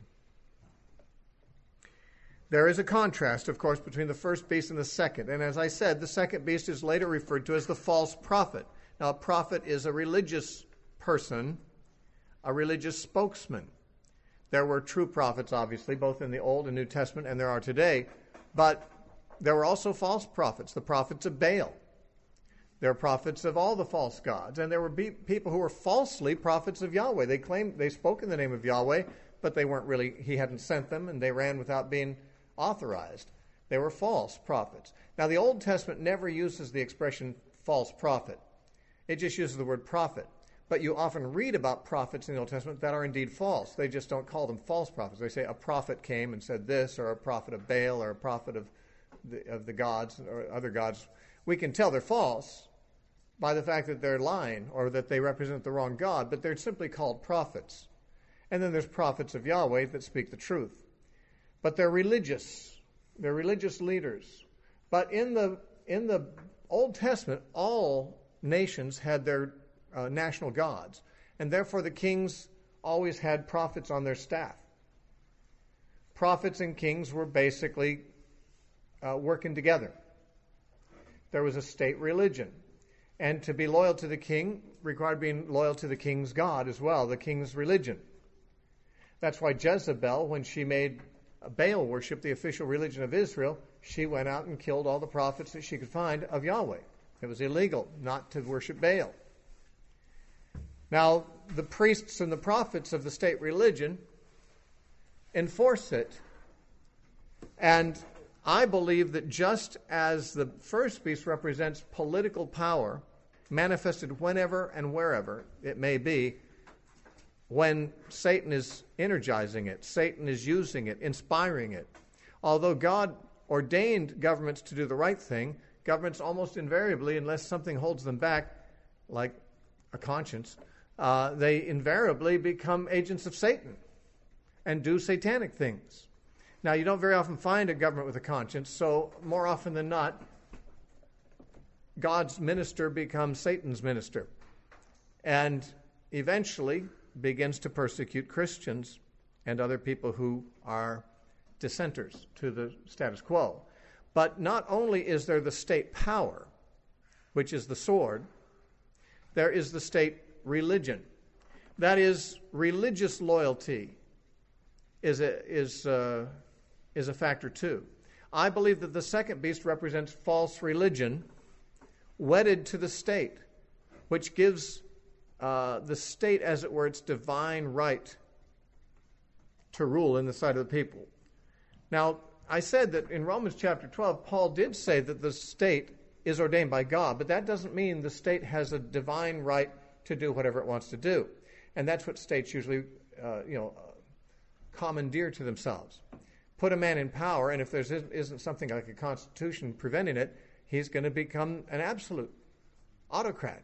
There is a contrast, of course, between the first beast and the second. And as I said, the second beast is later referred to as the false prophet. Now, a prophet is a religious person, a religious spokesman. There were true prophets, obviously, both in the Old and New Testament, and there are today. But there were also false prophets, the prophets of Baal. There are prophets of all the false gods. And there were people who were falsely prophets of Yahweh. They claimed they spoke in the name of Yahweh, but they weren't really, he hadn't sent them, and they ran without being authorized. They were false prophets. Now, the Old Testament never uses the expression false prophet. It just uses the word prophet. But you often read about prophets in the Old Testament that are indeed false. They just don't call them false prophets. They say a prophet came and said this, or a prophet of Baal, or a prophet of the gods, or other gods. We can tell they're false by the fact that they're lying, or that they represent the wrong God, but they're simply called prophets. And then there's prophets of Yahweh that speak the truth. But they're religious. They're religious leaders. But in the Old Testament, all nations had their national gods, and therefore the kings always had prophets on their staff. Prophets and kings were basically working together. There was a state religion, and to be loyal to the king required being loyal to the king's God as well, the king's religion. That's why Jezebel, when she made Baal worship the official religion of Israel, she went out and killed all the prophets that she could find of Yahweh. It was illegal not to worship Baal. Now, the priests and the prophets of the state religion enforce it. And I believe that just as the first beast represents political power, manifested whenever and wherever it may be, when Satan is energizing it, Satan is using it, inspiring it. Although God ordained governments to do the right thing, governments almost invariably, unless something holds them back, like a conscience, they invariably become agents of Satan and do satanic things. Now, you don't very often find a government with a conscience, so more often than not, God's minister becomes Satan's minister and eventually begins to persecute Christians and other people who are dissenters to the status quo. But not only is there the state power, which is the sword, there is the state religion. That is, religious loyalty is a factor too. I believe that the second beast represents false religion wedded to the state, which gives the state, as it were, its divine right to rule in the sight of the people. Now, I said that in Romans chapter 12, Paul did say that the state is ordained by God, but that doesn't mean the state has a divine right to do whatever it wants to do. And that's what states usually, commandeer to themselves. Put a man in power, and if there isn't something like a constitution preventing it, he's going to become an absolute autocrat.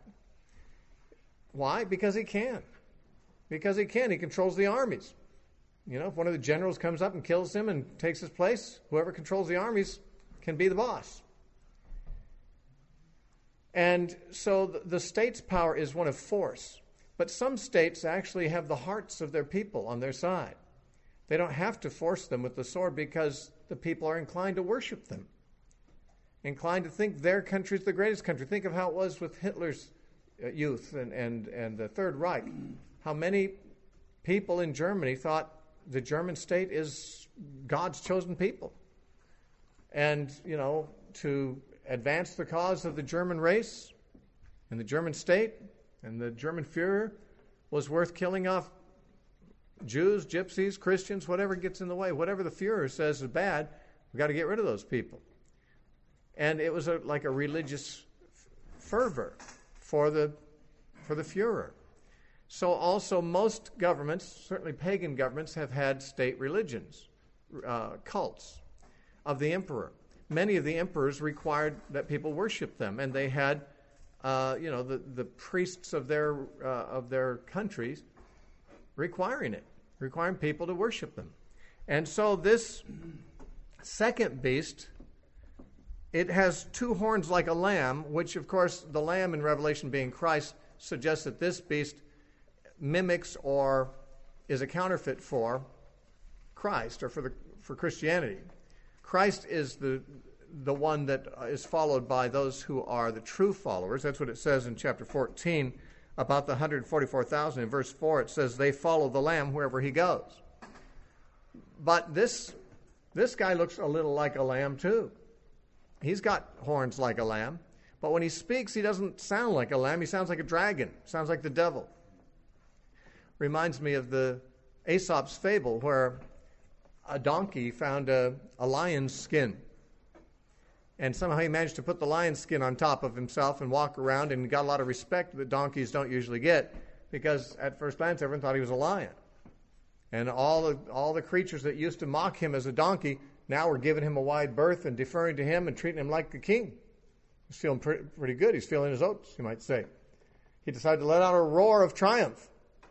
Why? Because he can. Because he can. He controls the armies. You know, if one of the generals comes up and kills him and takes his place, whoever controls the armies can be the boss. And so the state's power is one of force. But some states actually have the hearts of their people on their side. They don't have to force them with the sword because the people are inclined to worship them, inclined to think their country is the greatest country. Think of how it was with Hitler's youth and the Third Reich. How many people in Germany thought the German state is God's chosen people. And, to advance the cause of the German race and the German state and the German Führer was worth killing off Jews, gypsies, Christians, whatever gets in the way. Whatever the Führer says is bad, we've got to get rid of those people. And it was like a religious fervor for the Führer. So also most governments, certainly pagan governments, have had state religions, cults of the emperor. Many of the emperors required that people worship them, and they had, the priests of their countries requiring people to worship them. And so this second beast, it has two horns like a lamb, which of course the lamb in Revelation being Christ suggests that this beast mimics or is a counterfeit for Christ or for Christianity. Christ is the one that is followed by those who are the true followers. That's what it says in chapter 14 about the 144,000. In verse 4 it says they follow the Lamb wherever he goes. But this guy looks a little like a lamb too. He's got horns like a lamb, but when he speaks he doesn't sound like a lamb. He sounds like a dragon, sounds like the devil. Reminds me of the Aesop's fable where a donkey found a lion's skin. And somehow he managed to put the lion's skin on top of himself and walk around, and got a lot of respect that donkeys don't usually get, because at first glance everyone thought he was a lion. And all the creatures that used to mock him as a donkey now were giving him a wide berth and deferring to him and treating him like a king. He's feeling pretty good. He's feeling his oats, you might say. He decided to let out a roar of triumph.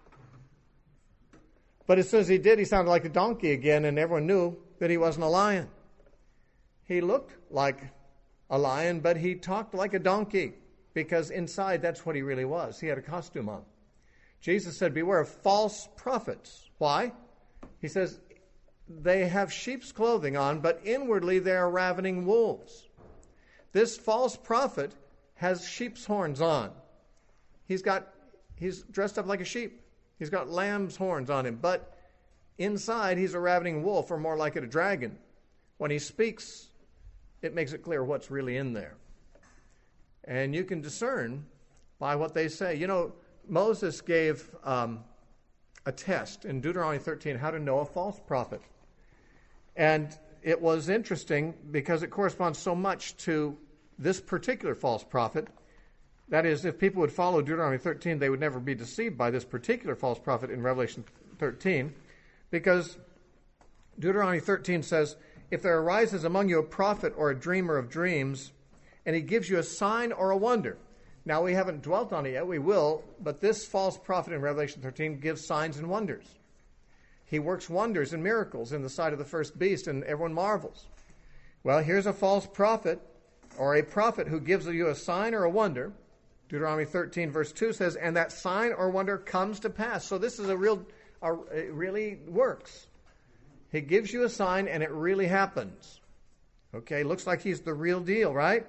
But as soon as he did, he sounded like a donkey again, and everyone knew that he wasn't a lion. He looked like a lion, but he talked like a donkey, because inside that's what he really was. He had a costume on. Jesus said, beware of false prophets. Why? He says, they have sheep's clothing on, but inwardly they are ravening wolves. This false prophet has sheep's horns on. He's dressed up like a sheep. He's got lamb's horns on him, but inside he's a ravening wolf, or more like it, a dragon. When he speaks, it makes it clear what's really in there. And you can discern by what they say. Moses gave a test in Deuteronomy 13 how to know a false prophet. And it was interesting because it corresponds so much to this particular false prophet. That is, if people would follow Deuteronomy 13, they would never be deceived by this particular false prophet in Revelation 13, because Deuteronomy 13 says, if there arises among you a prophet or a dreamer of dreams, and he gives you a sign or a wonder. Now, we haven't dwelt on it yet, we will, but this false prophet in Revelation 13 gives signs and wonders. He works wonders and miracles in the sight of the first beast, and everyone marvels. Well, here's a false prophet, or a prophet who gives you a sign or a wonder. Deuteronomy 13 verse 2 says, and that sign or wonder comes to pass. So this is it really works. He gives you a sign and it really happens. Okay, looks like he's the real deal, right?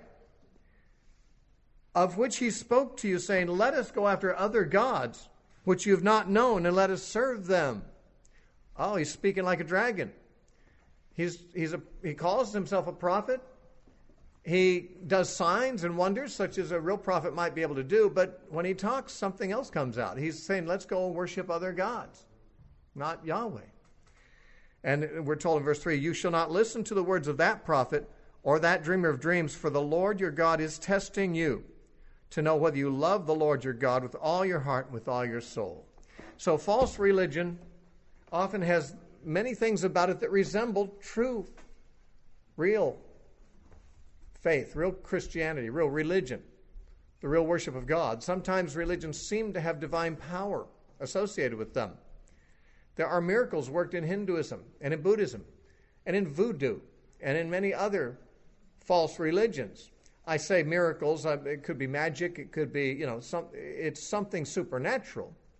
Of which he spoke to you, saying, let us go after other gods, which you have not known, and let us serve them. Oh, he's speaking like a dragon. He calls himself a prophet. He does signs and wonders such as a real prophet might be able to do, but when he talks, something else comes out. He's saying, let's go and worship other gods, not Yahweh. And we're told in verse 3, you shall not listen to the words of that prophet or that dreamer of dreams, for the Lord your God is testing you to know whether you love the Lord your God with all your heart and with all your soul. So false religion often has many things about it that resemble true, real faith, real Christianity, real religion, the real worship of God. Sometimes religions seem to have divine power associated with them. There are miracles worked in Hinduism and in Buddhism and in voodoo and in many other false religions. I say miracles, it could be magic, it could be, it's something supernatural.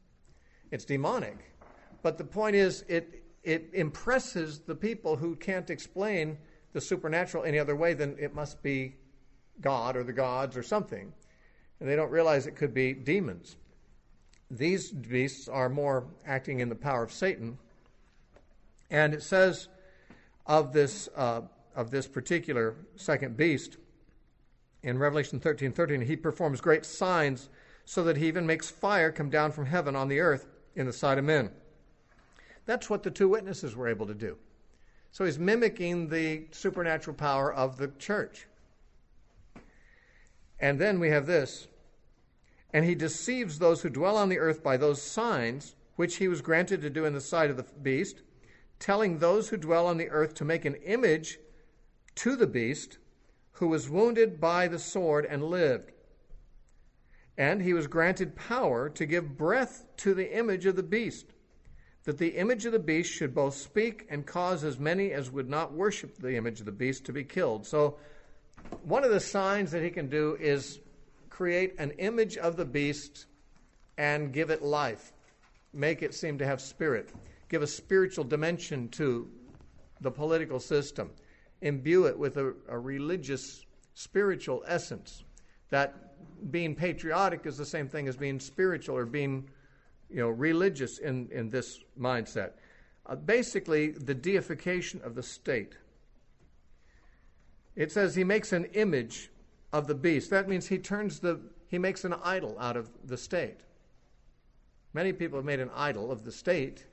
It's demonic. But the point is, it impresses the people who can't explain the supernatural any other way than it must be God or the gods or something. And they don't realize it could be demons. These beasts are more acting in the power of Satan. And it says of this particular second beast in Revelation 13:13, he performs great signs so that he even makes fire come down from heaven on the earth in the sight of men. That's what the two witnesses were able to do. So he's mimicking the supernatural power of the church. And then we have this. And he deceives those who dwell on the earth by those signs which he was granted to do in the sight of the beast, telling those who dwell on the earth to make an image to the beast who was wounded by the sword and lived. And he was granted power to give breath to the image of the beast, that the image of the beast should both speak and cause as many as would not worship the image of the beast to be killed. So one of the signs that he can do is create an image of the beast and give it life, make it seem to have spirit, give a spiritual dimension to the political system, imbue it with a religious, spiritual essence. That being patriotic is the same thing as being spiritual or being, religious in this mindset. Basically, the deification of the state. It says he makes an image of the beast. That means he makes an idol out of the state. Many people have made an idol of the state.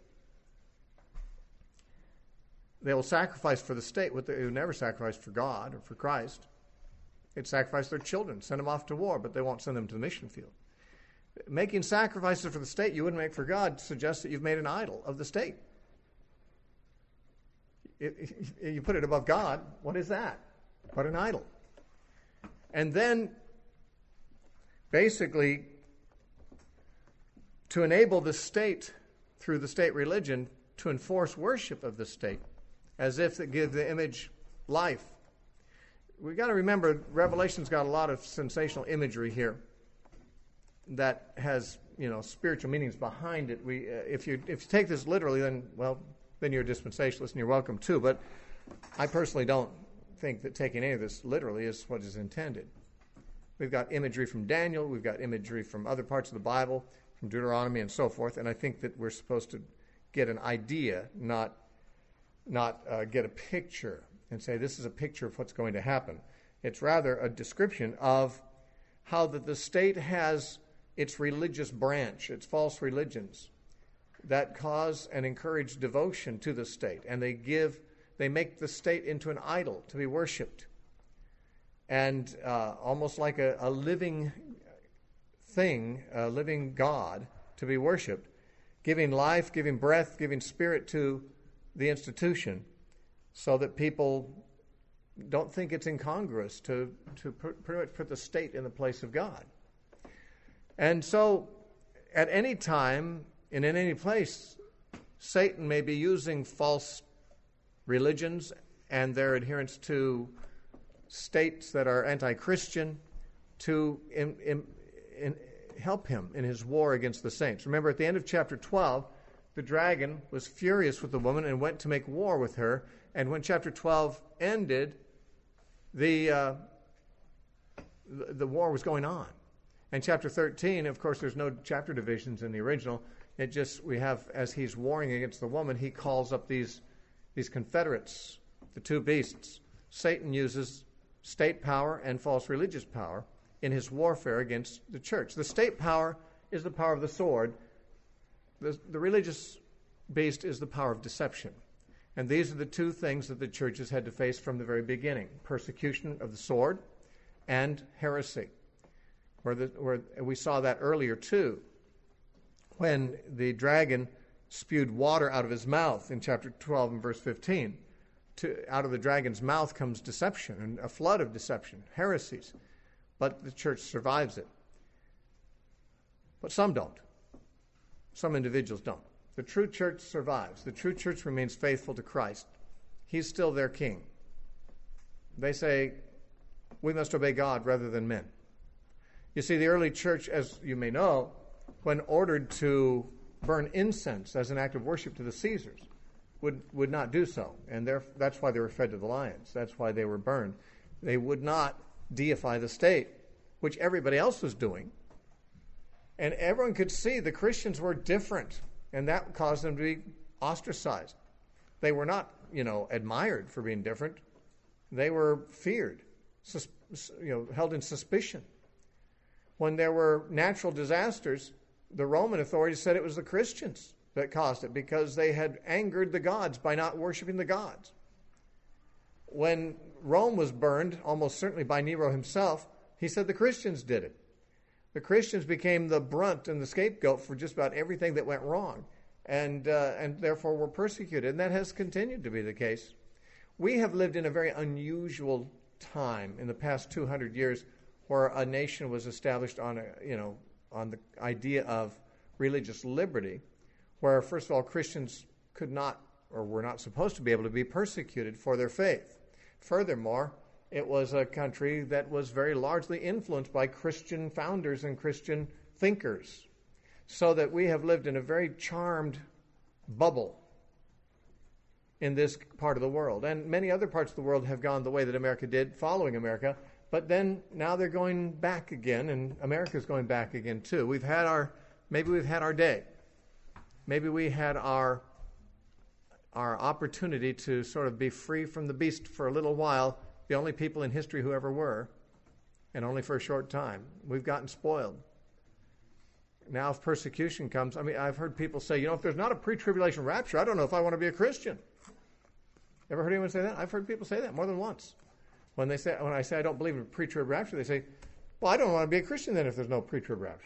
They will sacrifice for the state what they would never sacrifice for God or for Christ. They'd sacrifice their children, send them off to war, but they won't send them to the mission field. Making sacrifices for the state you wouldn't make for God suggests that you've made an idol of the state. You put it above God, what is that? But an idol. And then, basically, to enable the state, through the state religion, to enforce worship of the state, as if it gives the image life. We've got to remember, Revelation's got a lot of sensational imagery here that has, spiritual meanings behind it. If you take this literally, then you're a dispensationalist and you're welcome too. But I personally don't think that taking any of this literally is what is intended. We've got imagery from Daniel, we've got imagery from other parts of the Bible, from Deuteronomy and so forth, and I think that we're supposed to get an idea, not get a picture and say this is a picture of what's going to happen. It's rather a description of how that the state has its religious branch, its false religions that cause and encourage devotion to the state, and they make the state into an idol to be worshipped, and almost like a living thing, a living God to be worshipped, giving life, giving breath, giving spirit to the institution, so that people don't think it's incongruous to pretty much put the state in the place of God. And so, at any time and in any place, Satan may be using false religions and their adherence to states that are anti-Christian to help him in his war against the saints. Remember, at the end of chapter 12, the dragon was furious with the woman and went to make war with her. And when chapter 12 ended, the war was going on. And chapter 13, of course, there's no chapter divisions in the original. We have, as he's warring against the woman, he calls up these confederates, the two beasts. Satan uses state power and false religious power in his warfare against the church. The state power is the power of the sword. The religious beast is the power of deception. And these are the two things that the church has had to face from the very beginning: persecution of the sword and heresy. Where we saw that earlier too, when the dragon spewed water out of his mouth in chapter 12 and verse 15. Out of the dragon's mouth comes deception, and a flood of deception, heresies. But the church survives it. But some don't. Some individuals don't. The true church survives. The true church remains faithful to Christ. He's still their king. They say, we must obey God rather than men. You see, the early church, as you may know, when ordered to burn incense as an act of worship to the Caesars would not do so. And that's why they were fed to the lions. That's why they were burned. They would not deify the state, which everybody else was doing. And everyone could see the Christians were different, and that caused them to be ostracized. They were not, admired for being different. They were feared, held in suspicion. When there were natural disasters, the Roman authorities said it was the Christians that caused it because they had angered the gods by not worshiping the gods. When Rome was burned, almost certainly by Nero himself, he said the Christians did it. The Christians became the brunt and the scapegoat for just about everything that went wrong, and therefore were persecuted, and that has continued to be the case. We have lived in a very unusual time in the past 200 years where a nation was established on the idea of religious liberty, where, first of all, Christians could not or were not supposed to be able to be persecuted for their faith. Furthermore, it was a country that was very largely influenced by Christian founders and Christian thinkers, so that we have lived in a very charmed bubble in this part of the world. And many other parts of the world have gone the way that America did, following America, but then now they're going back again, and America's going back again too. Maybe we've had our day. Maybe we had our opportunity to sort of be free from the beast for a little while, the only people in history who ever were, and only for a short time. We've gotten spoiled. Now if persecution comes, I've heard people say, if there's not a pre-tribulation rapture, I don't know if I want to be a Christian. Ever heard anyone say that? I've heard people say that more than once. When I say I don't believe in a pre-trib rapture, they say, well, I don't want to be a Christian then if there's no pre-trib rapture.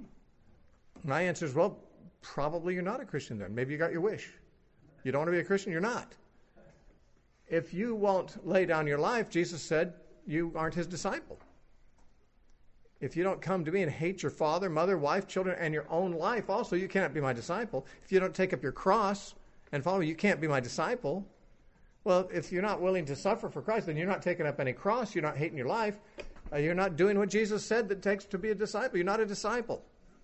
My answer is, well, probably you're not a Christian then. Maybe you got your wish. You don't want to be a Christian, you're not. If you won't lay down your life, Jesus said, you aren't his disciple. If you don't come to me and hate your father, mother, wife, children, and your own life also, you cannot be my disciple. If you don't take up your cross and follow me, you can't be my disciple. Well, if you're not willing to suffer for Christ, then you're not taking up any cross, you're not hating your life, you're not doing what Jesus said that takes to be a disciple. You're not a disciple.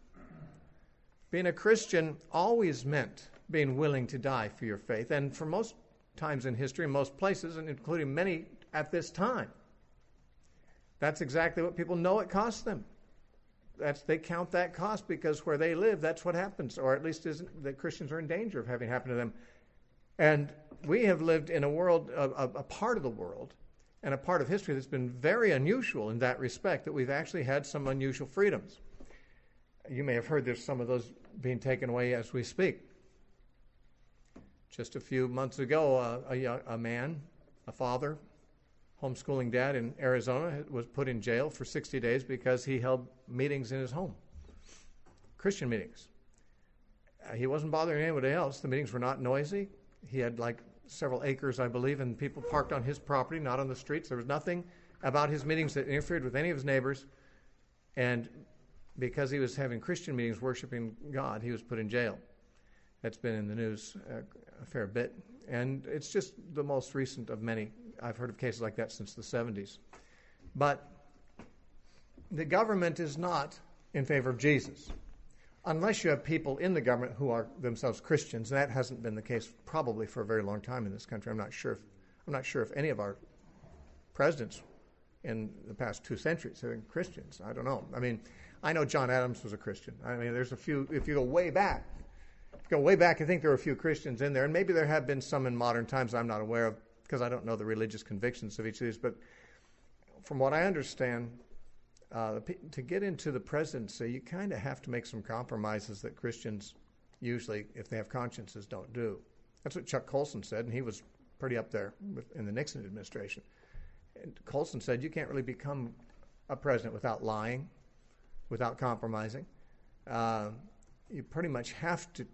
Being a Christian always meant being willing to die for your faith. And for most times in history, in most places, and including many at this time, that's exactly what people know it costs them. They count that cost because where they live, that's what happens, or at least the Christians are in danger of having happen to them. And we have lived in a world, a part of the world, and a part of history that's been very unusual in that respect, that we've actually had some unusual freedoms. You may have heard there's some of those being taken away as we speak. Just a few months ago, a man, a father, homeschooling dad in Arizona, was put in jail for 60 days because he held meetings in his home, Christian meetings. He wasn't bothering anybody else. The meetings were not noisy. He had several acres, I believe, and people parked on his property, not on the streets. There was nothing about his meetings that interfered with any of his neighbors. And because he was having Christian meetings worshiping God, he was put in jail. That's been in the news a fair bit. And it's just the most recent of many. I've heard of cases like that since the 70s. But the government is not in favor of Jesus, unless you have people in the government who are themselves Christians. And that hasn't been the case probably for a very long time in this country. I'm not sure if any of our presidents in the past 2 centuries have been Christians. I don't know. I know John Adams was a Christian. There's a few. If you go way back, I think there were a few Christians in there, and maybe there have been some in modern times I'm not aware of, because I don't know the religious convictions of each of these. But from what I understand, to get into the presidency, you kind of have to make some compromises that Christians usually, if they have consciences, don't do. That's what Chuck Colson said, and he was pretty up there in the Nixon administration. And Colson said you can't really become a president without lying, without compromising. You pretty much have to,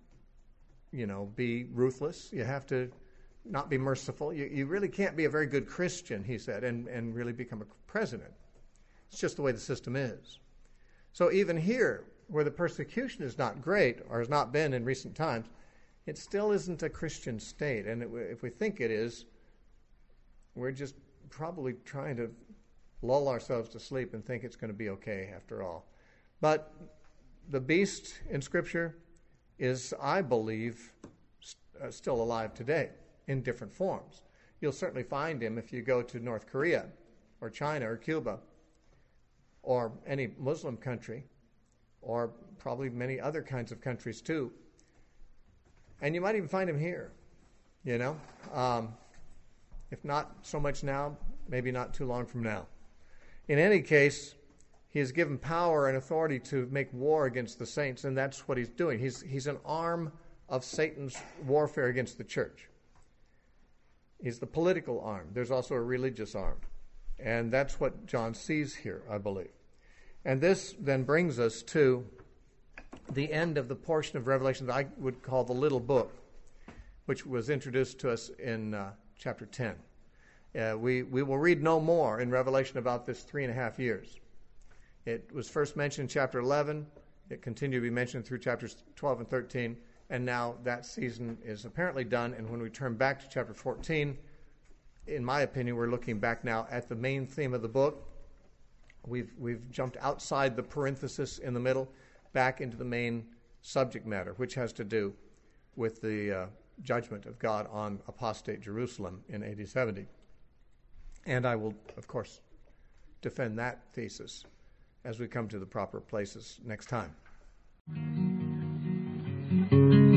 be ruthless. You have to not be merciful. You really can't be a very good Christian, he said, and really become a president. It's just the way the system is. So even here, where the persecution is not great, or has not been in recent times, it still isn't a Christian state. And if we think it is, we're just probably trying to lull ourselves to sleep and think it's going to be okay after all. But the beast in Scripture is, I believe, still alive today in different forms. You'll certainly find him if you go to North Korea or China or Cuba or any Muslim country, or probably many other kinds of countries too. And you might even find him here, you know. If not so much now, maybe not too long from now. In any case, he is given power and authority to make war against the saints, and that's what he's doing. He's an arm of Satan's warfare against the church. He's the political arm. There's also a religious arm. And that's what John sees here, I believe. And this then brings us to the end of the portion of Revelation that I would call the little book, which was introduced to us in chapter 10. We will read no more in Revelation about this 3.5 years. It was first mentioned in chapter 11. It continued to be mentioned through chapters 12 and 13. And now that season is apparently done. And when we turn back to chapter 14, in my opinion, we're looking back now at the main theme of the book. We've jumped outside the parenthesis in the middle, back into the main subject matter, which has to do with the judgment of God on apostate Jerusalem in AD 70. And I will, of course, defend that thesis as we come to the proper places next time.